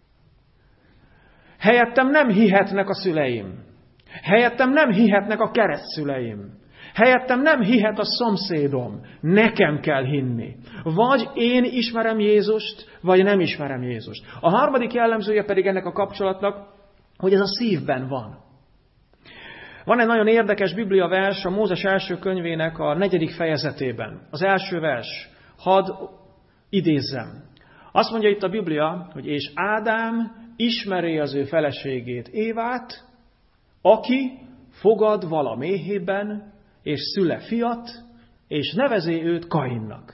Helyettem nem hihetnek a szüleim. Helyettem nem hihetnek a keresztszüleim. Helyettem nem hihet a szomszédom. Nekem kell hinni. Vagy én ismerem Jézust, vagy nem ismerem Jézust. A harmadik jellemzője pedig ennek a kapcsolatnak, hogy ez a szívben van. Van egy nagyon érdekes Biblia vers a Mózes első könyvének a 4. fejezetében. Az első vers. Hadd idézzem. Azt mondja itt a Biblia, hogy és Ádám ismeri az ő feleségét, Évát, aki fogad vala méhében, és szüle fiat, és nevezi őt Kainnak.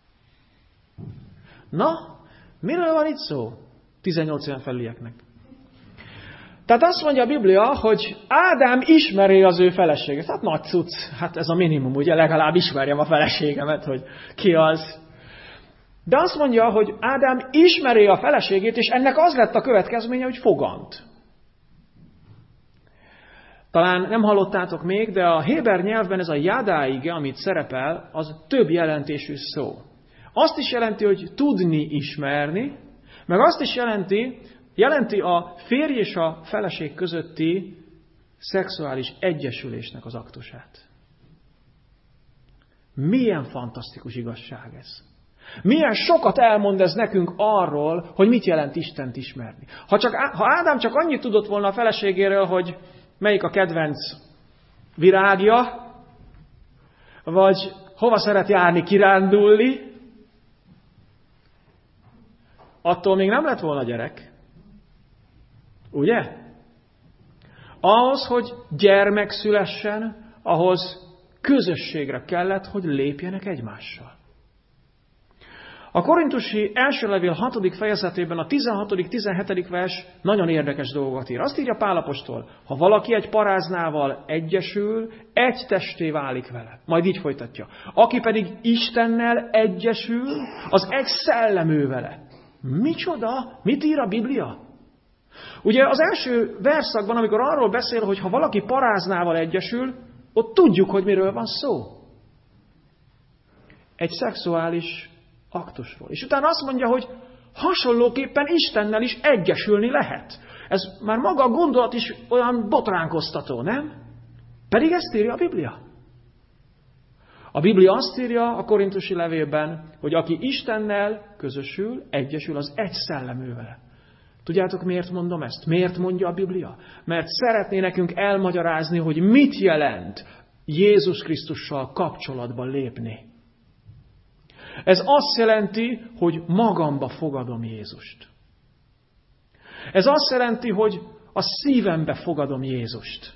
Na, miről van itt szó? 18 éven felülieknek. Tehát azt mondja a Biblia, hogy Ádám ismeri az ő feleségét. Hát nagy cucc, hát ez a minimum, ugye legalább ismerjem a feleségemet, hogy ki az. De azt mondja, hogy Ádám ismeri a feleségét, és ennek az lett a következménye, hogy fogant. Talán nem hallottátok még, de a héber nyelvben ez a jadáige, amit szerepel, az több jelentésű szó. Azt is jelenti, hogy tudni, ismerni, meg azt is jelenti a férj és a feleség közötti szexuális egyesülésnek az aktusát. Milyen fantasztikus igazság ez! Milyen sokat elmond ez nekünk arról, hogy mit jelent Istent ismerni. Ha Ádám csak annyit tudott volna a feleségéről, hogy melyik a kedvenc virágja, vagy hova szeret járni, kirándulni, attól még nem lett volna gyerek. Ugye? Ahhoz, hogy gyermek szülessen, ahhoz közösségre kellett, hogy lépjenek egymással. A korintusi első levél 6. fejezetében a 16.-17. vers nagyon érdekes dolgokat ír. Azt írja Pál apostol, ha valaki egy paráznával egyesül, egy testé válik vele. Majd így folytatja. Aki pedig Istennel egyesül, az egy szellemű vele. Micsoda? Mit ír a Biblia? Ugye az első verszakban, amikor arról beszél, hogy ha valaki paráznával egyesül, ott tudjuk, hogy miről van szó. Egy szexuális aktusról. És utána azt mondja, hogy hasonlóképpen Istennel is egyesülni lehet. Ez már maga a gondolat is olyan botránkoztató, nem? Pedig ezt írja a Biblia. A Biblia azt írja a korintusi levélben, hogy aki Istennel közösül, egyesül, az egy szellemű vele. Tudjátok, miért mondom ezt? Miért mondja a Biblia? Mert szeretné nekünk elmagyarázni, hogy mit jelent Jézus Krisztussal kapcsolatban lépni. Ez azt jelenti, hogy magamba fogadom Jézust. Ez azt jelenti, hogy a szívembe fogadom Jézust.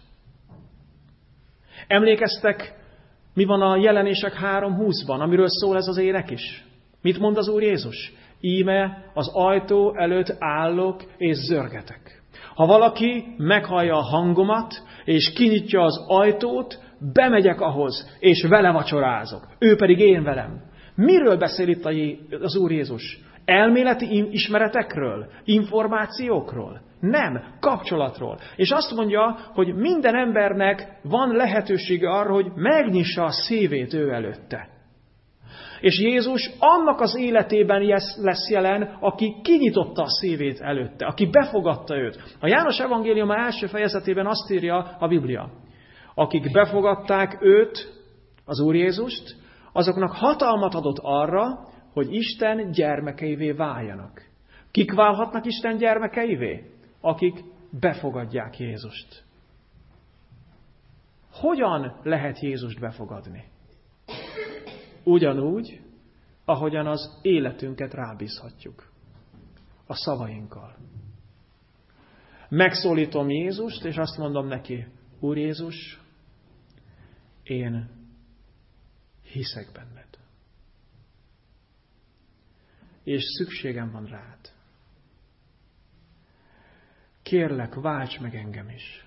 Emlékeztek, mi van a Jelenések 3.20-ban, amiről szól ez az ének is? Mit mond az Úr Jézus? Íme az ajtó előtt állok és zörgetek. Ha valaki meghallja a hangomat, és kinyitja az ajtót, bemegyek ahhoz, és vele vacsorázok. Ő pedig én velem. Miről beszél itt az Úr Jézus? Elméleti ismeretekről? Információkról? Nem, kapcsolatról. És azt mondja, hogy minden embernek van lehetősége arra, hogy megnyissa a szívét ő előtte. És Jézus annak az életében lesz jelen, aki kinyitotta a szívét előtte, aki befogadta őt. A János evangélium első fejezetében azt írja a Biblia. Akik befogadták őt, az Úr Jézust, azoknak hatalmat adott arra, hogy Isten gyermekeivé váljanak. Kik válhatnak Isten gyermekeivé? Akik befogadják Jézust. Hogyan lehet Jézust befogadni? Ugyanúgy, ahogyan az életünket rábízhatjuk. A szavainkkal. Megszólítom Jézust, és azt mondom neki, Úr Jézus, én hiszek benned. És szükségem van rád. Kérlek, válts meg engem is.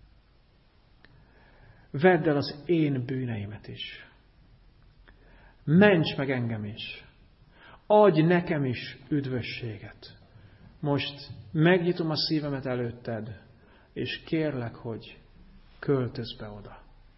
Vedd el az én bűneimet is. Ments meg engem is. Adj nekem is üdvösséget. Most megnyitom a szívemet előtted, és kérlek, hogy költözz be oda.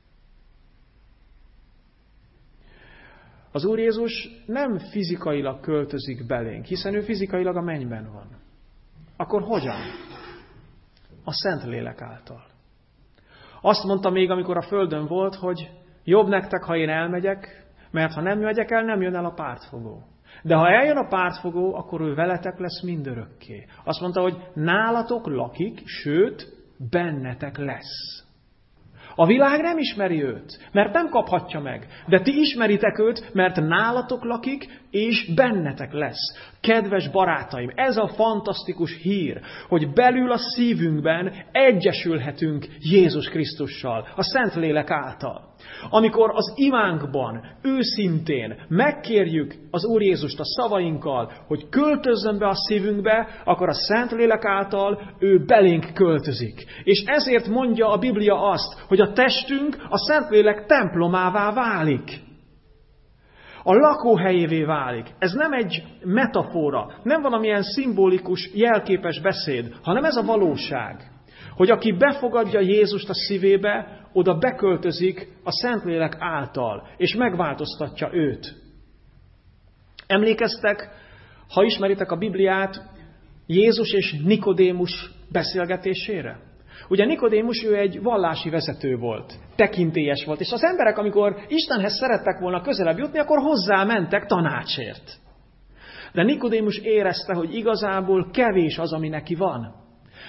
Az Úr Jézus nem fizikailag költözik belénk, hiszen ő fizikailag a mennyben van. Akkor hogyan? A Szentlélek által. Azt mondta még, amikor a földön volt, hogy jobb nektek, ha én elmegyek, mert ha nem megyek el, nem jön el a pártfogó. De ha eljön a pártfogó, akkor ő veletek lesz mindörökké. Azt mondta, hogy nálatok lakik, sőt, bennetek lesz. A világ nem ismeri őt, mert nem kaphatja meg. De ti ismeritek őt, mert nálatok lakik, és bennetek lesz. Kedves barátaim, ez a fantasztikus hír, hogy belül a szívünkben egyesülhetünk Jézus Krisztussal, a Szentlélek által. Amikor az imánkban őszintén megkérjük az Úr Jézust a szavainkkal, hogy költözzön be a szívünkbe, akkor a Szentlélek által ő belénk költözik. És ezért mondja a Biblia azt, hogy a testünk a Szentlélek templomává válik. A lakóhelyévé válik. Ez nem egy metafora, nem valamilyen szimbolikus, jelképes beszéd, hanem ez a valóság. Hogy aki befogadja Jézust a szívébe, oda beköltözik a Szentlélek által, és megváltoztatja őt. Emlékeztek, ha ismeritek a Bibliát, Jézus és Nikodémus beszélgetésére? Ugye Nikodémus, ő egy vallási vezető volt, tekintélyes volt, és az emberek, amikor Istenhez szerettek volna közelebb jutni, akkor hozzá mentek tanácsért. De Nikodémus érezte, hogy igazából kevés az, ami neki van.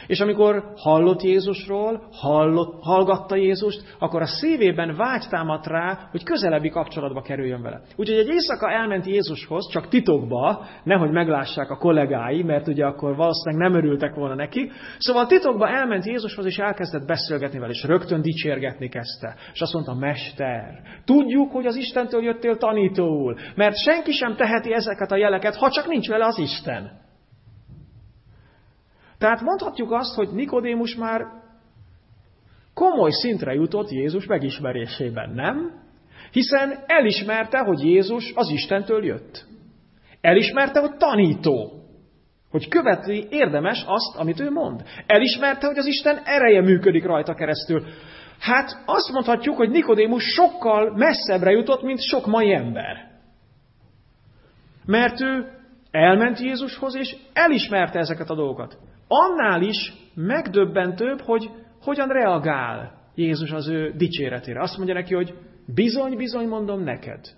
És amikor hallott Jézusról, hallgatta Jézust, akkor a szívében vágy támadt rá, hogy közelebbi kapcsolatba kerüljön vele. Úgyhogy egy éjszaka elment Jézushoz, csak titokba, nehogy meglássák a kollégái, mert ugye akkor valószínűleg nem örültek volna neki. Szóval titokba elment Jézushoz, és elkezdett beszélgetni vele, és rögtön dicsérgetni kezdte. És azt mondta, Mester, tudjuk, hogy az Istentől jöttél tanítóul, mert senki sem teheti ezeket a jeleket, ha csak nincs vele az Isten. Tehát mondhatjuk azt, hogy Nikodémus már komoly szintre jutott Jézus megismerésében, nem? Hiszen elismerte, hogy Jézus az Istentől jött. Elismerte, hogy tanító. Hogy követni érdemes azt, amit ő mond. Elismerte, hogy az Isten ereje működik rajta keresztül. Hát azt mondhatjuk, hogy Nikodémus sokkal messzebbre jutott, mint sok mai ember. Mert ő elment Jézushoz, és elismerte ezeket a dolgokat. Annál is megdöbbentőbb, hogy hogyan reagál Jézus az ő dicséretére. Azt mondja neki, hogy bizony, bizony mondom neked.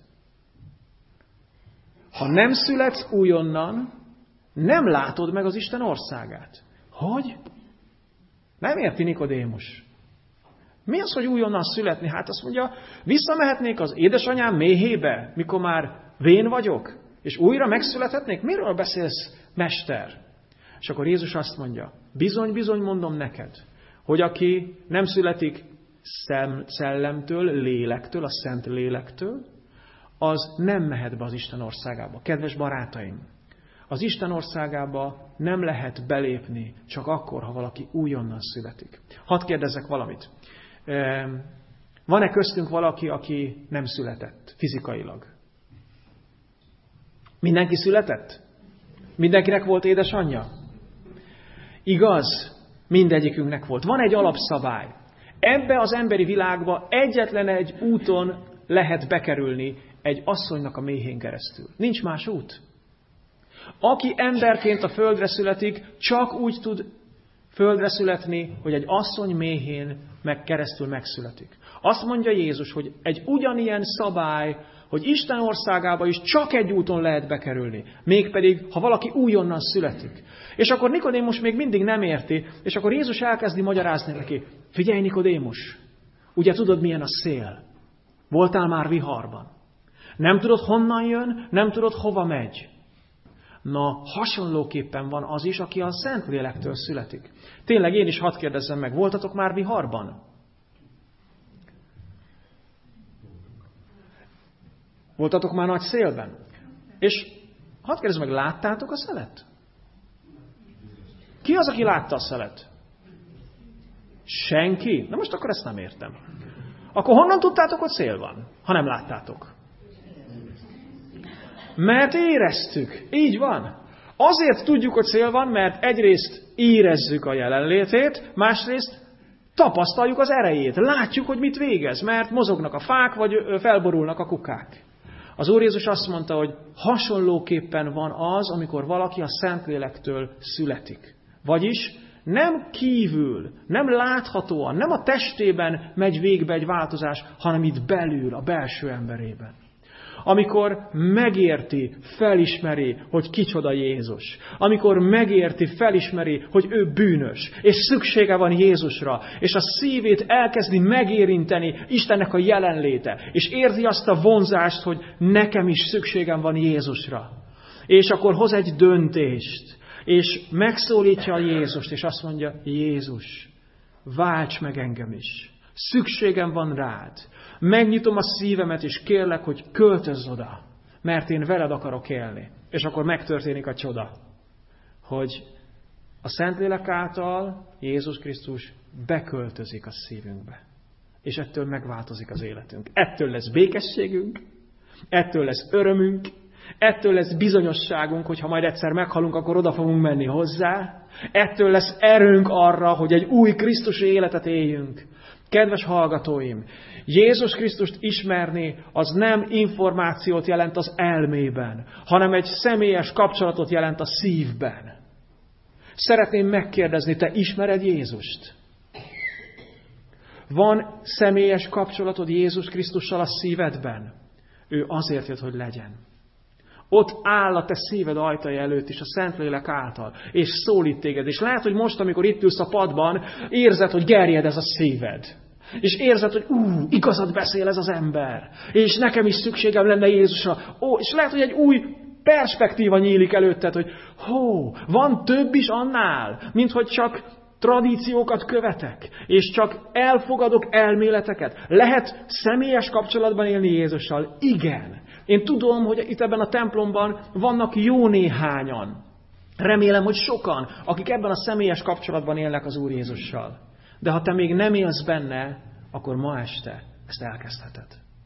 Ha nem születsz újonnan, nem látod meg az Isten országát. Hogy? Nem érti Nikodémus. Mi az, hogy újonnan születni? Hát azt mondja, visszamehetnék az édesanyám méhébe, mikor már vén vagyok, és újra megszülethetnék? Miről beszélsz, Mester? És akkor Jézus azt mondja, bizony, bizony mondom neked, hogy aki nem születik szellemtől, lélektől, a szent lélektől, az nem mehet be az Isten országába. Kedves barátaim, az Isten országába nem lehet belépni csak akkor, ha valaki újonnan születik. Hadd kérdezzek valamit. Van-e köztünk valaki, aki nem született fizikailag? Mindenki született? Mindenkinek volt édesanyja? Igaz, mindegyikünknek volt. Van egy alapszabály. Ebbe az emberi világba egyetlen egy úton lehet bekerülni, egy asszonynak a méhén keresztül. Nincs más út. Aki emberként a földre születik, csak úgy tud földre születni, hogy egy asszony méhén keresztül megszületik. Azt mondja Jézus, hogy egy ugyanilyen szabály, hogy Isten országába is csak egy úton lehet bekerülni. Mégpedig, ha valaki újonnan születik. És akkor Nikodémus még mindig nem érti, és akkor Jézus elkezdi magyarázni neki. Figyelj, Nikodémus, ugye tudod, milyen a szél? Voltál már viharban. Nem tudod, honnan jön, nem tudod, hova megy. Na, hasonlóképpen van az is, aki a Szentlélektől születik. Tényleg én is hadd kérdezzem meg, voltatok már viharban? Voltatok már nagy szélben? És hadd kérdezzem meg, láttátok a szelet? Ki az, aki látta a szelet? Senki? Na most akkor ezt nem értem. Akkor honnan tudtátok, hogy szél van, ha nem láttátok? Mert éreztük. Így van. Azért tudjuk, hogy szél van, mert egyrészt érezzük a jelenlétét, másrészt tapasztaljuk az erejét. Látjuk, hogy mit végez, mert mozognak a fák, vagy felborulnak a kukák. Az Úr Jézus azt mondta, hogy hasonlóképpen van az, amikor valaki a Szentlélektől születik. Vagyis nem kívül, nem láthatóan, nem a testében megy végbe egy változás, hanem itt belül, a belső emberében. Amikor megérti, felismeri, hogy kicsoda Jézus. Amikor megérti, felismeri, hogy ő bűnös, és szüksége van Jézusra, és a szívét elkezdi megérinteni Istennek a jelenléte, és érzi azt a vonzást, hogy nekem is szükségem van Jézusra. És akkor hoz egy döntést, és megszólítja Jézust, és azt mondja, Jézus, válts meg engem is. Szükségem van rád. Megnyitom a szívemet, és kérlek, hogy költözz oda, mert én veled akarok élni. És akkor megtörténik a csoda, hogy a Szentlélek által Jézus Krisztus beköltözik a szívünkbe. És ettől megváltozik az életünk. Ettől lesz békességünk, ettől lesz örömünk, ettől lesz bizonyosságunk, hogy ha majd egyszer meghalunk, akkor oda fogunk menni hozzá. Ettől lesz erőnk arra, hogy egy új Krisztusi életet éljünk. Kedves hallgatóim, Jézus Krisztust ismerni az nem információt jelent az elmében, hanem egy személyes kapcsolatot jelent a szívben. Szeretném megkérdezni, te ismered Jézust? Van személyes kapcsolatod Jézus Krisztussal a szívedben? Ő azért jött, hogy legyen. Ott áll a te szíved ajtai előtt is a Szentlélek által, és szólít téged. És lehet, hogy most, amikor itt ülsz a padban, érzed, hogy gerjed ez a szíved. És érzed, hogy igazat beszél ez az ember. És nekem is szükségem lenne Jézusra. És lehet, hogy egy új perspektíva nyílik előtted, hogy van több is annál, mint hogy csak tradíciókat követek, és csak elfogadok elméleteket. Lehet személyes kapcsolatban élni Jézussal? Igen. Én tudom, hogy itt ebben a templomban vannak jó néhányan. Remélem, hogy sokan, akik ebben a személyes kapcsolatban élnek az Úr Jézussal. De ha te még nem élsz benne, akkor ma este ezt elkezdheted.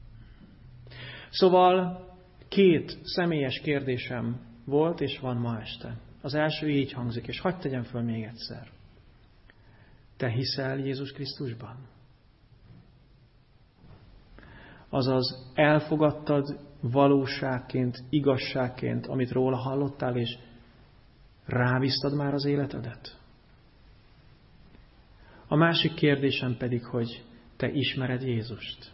Szóval 2 személyes kérdésem volt, és van ma este. Az első így hangzik, és hadd tegyem föl még egyszer. Te hiszel Jézus Krisztusban? Azaz elfogadtad valóságként, igazságként, amit róla hallottál, és rábíztad már az életedet? A másik kérdésem pedig, hogy te ismered Jézust.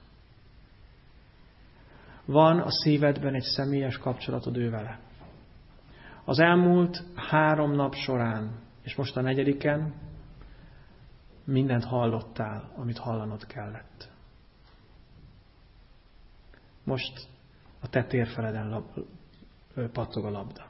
Van a szívedben egy személyes kapcsolatod ő vele. Az elmúlt 3 nap során, és most a 4-en, mindent hallottál, amit hallanod kellett. Most a te térfeleden pattog a labda.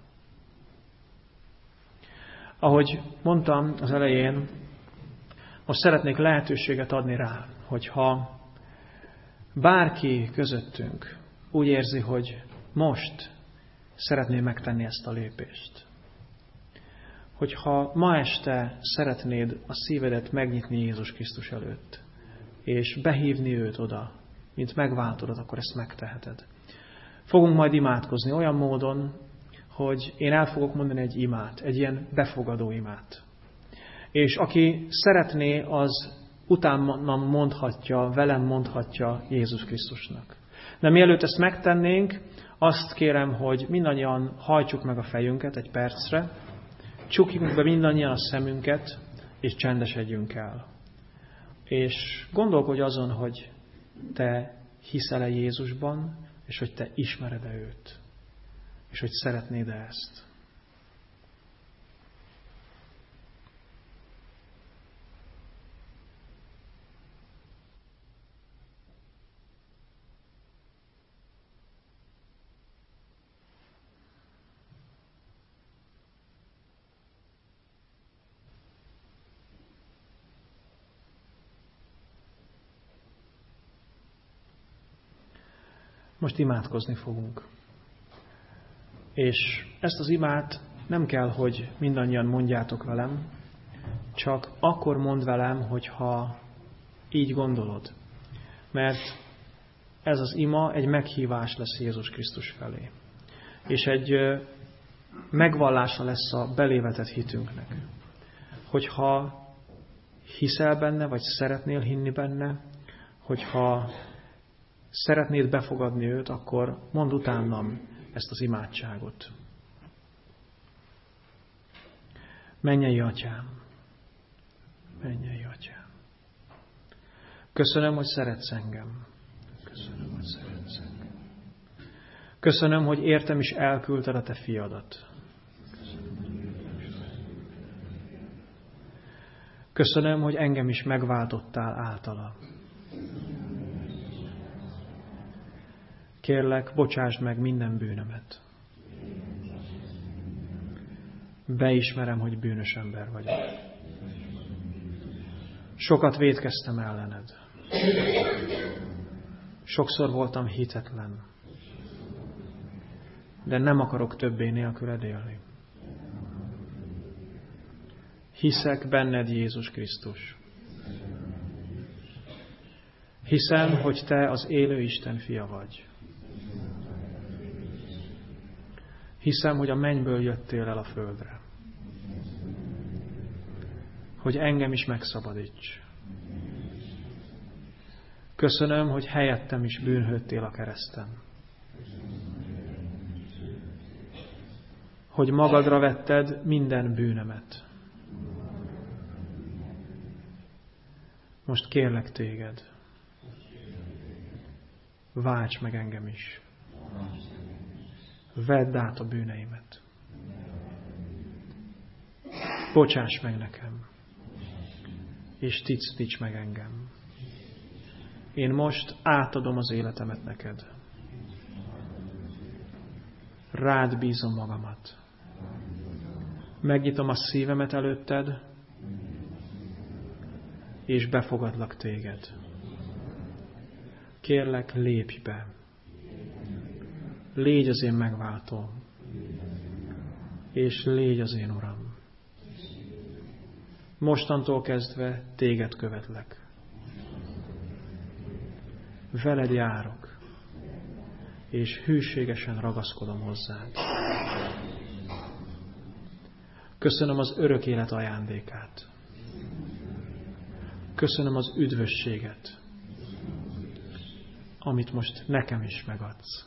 Ahogy mondtam az elején, most szeretnék lehetőséget adni rá, hogyha bárki közöttünk úgy érzi, hogy most szeretné megtenni ezt a lépést. Hogyha ma este szeretnéd a szívedet megnyitni Jézus Krisztus előtt, és behívni őt oda, mint megváltodat, akkor ezt megteheted. Fogunk majd imádkozni olyan módon, hogy én el fogok mondani egy imát, egy ilyen befogadó imát. És aki szeretné, az utánam mondhatja, velem mondhatja Jézus Krisztusnak. De mielőtt ezt megtennénk, azt kérem, hogy mindannyian hajtsuk meg a fejünket egy percre, csukjuk be mindannyian a szemünket, és csendesedjünk el. És gondolkodj azon, hogy te hiszel-e Jézusban, és hogy te ismered-e őt, és hogy szeretnéd-e ezt. Most imádkozni fogunk. És ezt az imát nem kell, hogy mindannyian mondjátok velem, csak akkor mondd velem, hogyha így gondolod. Mert ez az ima egy meghívás lesz Jézus Krisztus felé. És egy megvallása lesz a belévetett hitünknek. Hogyha hiszel benne, vagy szeretnél hinni benne, hogyha szeretnéd befogadni őt, akkor mondd utánam ezt az imádságot. Mennyei Atyám, mennyei Atyám. Köszönöm, hogy szeretsz engem. Köszönöm, hogy szeretsz engem. Köszönöm, hogy értem is elküldted a te fiadat. Köszönöm, hogy engem is megváltottál általa. Kérlek, bocsásd meg minden bűnömet. Beismerem, hogy bűnös ember vagyok. Sokat vétkeztem ellened. Sokszor voltam hitetlen. De nem akarok többé nélküled élni. Hiszek benned, Jézus Krisztus. Hiszem, hogy te az élő Isten fia vagy. Hiszem, hogy a mennyből jöttél el a földre. Hogy engem is megszabadíts. Köszönöm, hogy helyettem is bűnhődtél a kereszten. Hogy magadra vetted minden bűnömet. Most kérlek téged, válts meg engem is. Vedd át a bűneimet. Bocsáss meg nekem, és tisztíts meg engem. Én most átadom az életemet neked. Rád bízom magamat. Megnyitom a szívemet előtted, és befogadlak téged. Kérlek, lépj be. Légy az én megváltóm, és légy az én Uram. Mostantól kezdve téged követlek. Veled járok, és hűségesen ragaszkodom hozzád. Köszönöm az örök élet ajándékát. Köszönöm az üdvösséget, amit most nekem is megadsz.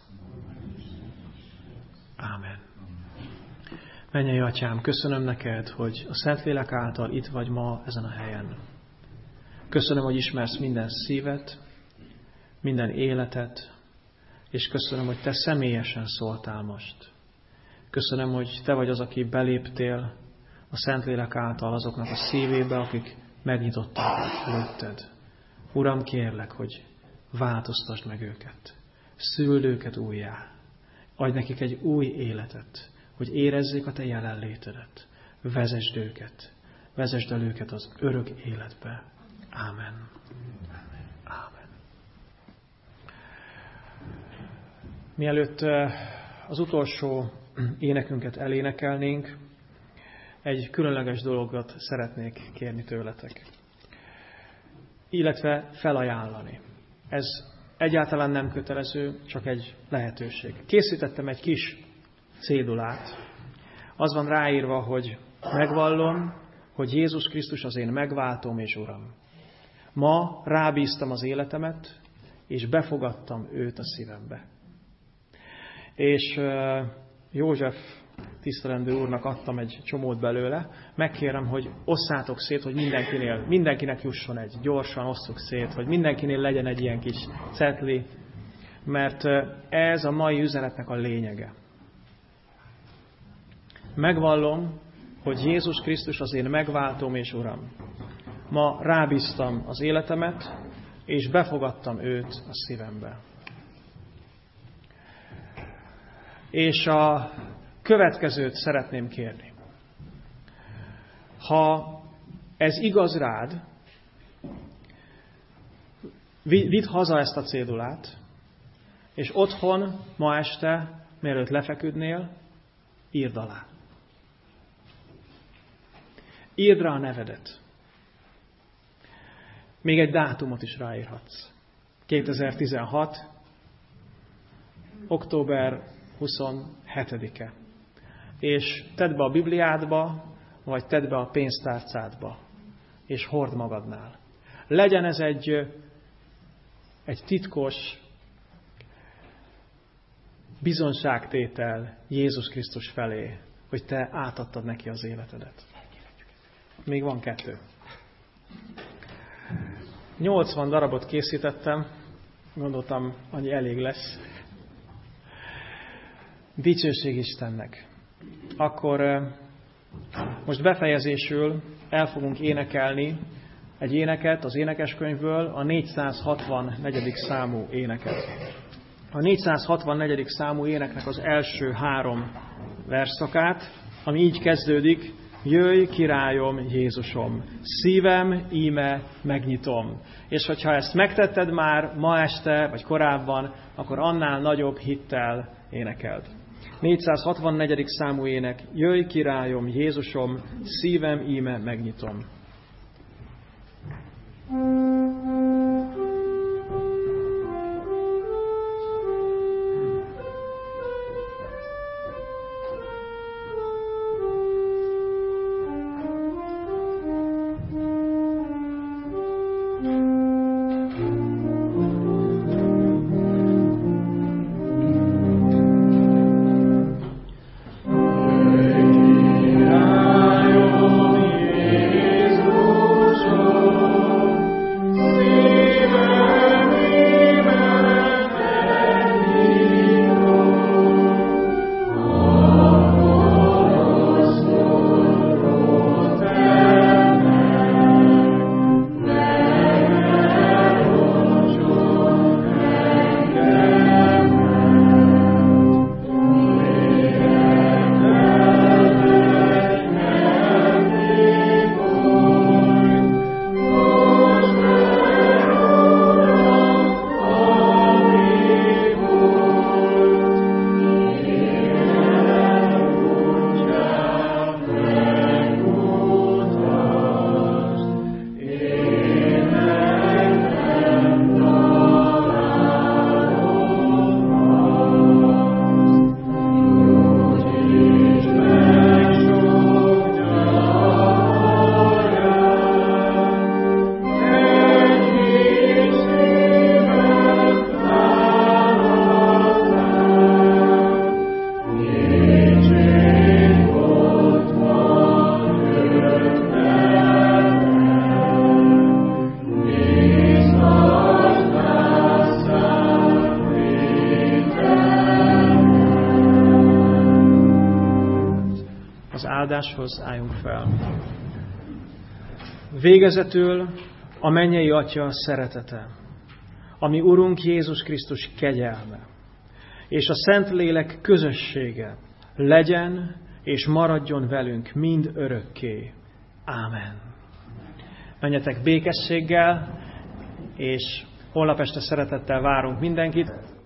Ámen. Mennyei Atyám, köszönöm neked, hogy a Szentlélek által itt vagy ma ezen a helyen. Köszönöm, hogy ismersz minden szívet, minden életet, és köszönöm, hogy te személyesen szóltál most. Köszönöm, hogy te vagy az, aki beléptél a Szentlélek által azoknak a szívébe, akik megnyitották előtted. Uram, kérlek, hogy változtasd meg őket. Szüld őket újjá. Adj nekik egy új életet, hogy érezzék a te jelenlétedet. Vezesd őket. Vezesd el őket az örök életbe. Ámen. Ámen. Mielőtt az utolsó énekünket elénekelnénk, egy különleges dolgot szeretnék kérni tőletek. Illetve felajánlani. Ez egyáltalán nem kötelező, csak egy lehetőség. Készítettem egy kis cédulát. Az van ráírva, hogy megvallom, hogy Jézus Krisztus az én megváltóm és Uram. Ma rábíztam az életemet, és befogadtam őt a szívembe. És József tisztelendő úrnak adtam egy csomót belőle. Megkérem, hogy osszátok szét, hogy mindenkinek jusson egy. Gyorsan osszuk szét, hogy mindenkinél legyen egy ilyen kis cetli, mert ez a mai üzenetnek a lényege. Megvallom, hogy Jézus Krisztus az én megváltóm és Uram. Ma rábíztam az életemet, és befogadtam őt a szívembe. És a következőt szeretném kérni. Ha ez igaz rád, vidd haza ezt a cédulát, és otthon ma este, mielőtt lefeküdnél, írd alá. Írd rá a nevedet. Még egy dátumot is ráírhatsz. 2016. október 27-e. És tedd be a Bibliádba, vagy tedd be a pénztárcádba, és hord magadnál. Legyen ez egy titkos bizonságtétel Jézus Krisztus felé, hogy te átadtad neki az életedet. Még van 2. 80 darabot készítettem, gondoltam, annyi elég lesz. Dicsőség Istennek. Akkor most befejezésül el fogunk énekelni egy éneket az énekeskönyvből, a 464. számú éneket. A 464. számú éneknek az első 3 versszakát, ami így kezdődik: Jöjj, királyom, Jézusom, szívem íme megnyitom. És hogyha ezt megtetted már ma este, vagy korábban, akkor annál nagyobb hittel énekeld. 464. számú ének: Jöjj, királyom, Jézusom, szívem íme megnyitom. imádkozáshoz álljunk fel. Végezetül a mennyei Atya szeretete, ami Urunk Jézus Krisztus kegyelme, és a Szentlélek közössége legyen és maradjon velünk mind örökké. Ámen. Menjetek békességgel, és holnap este szeretettel várunk mindenkit.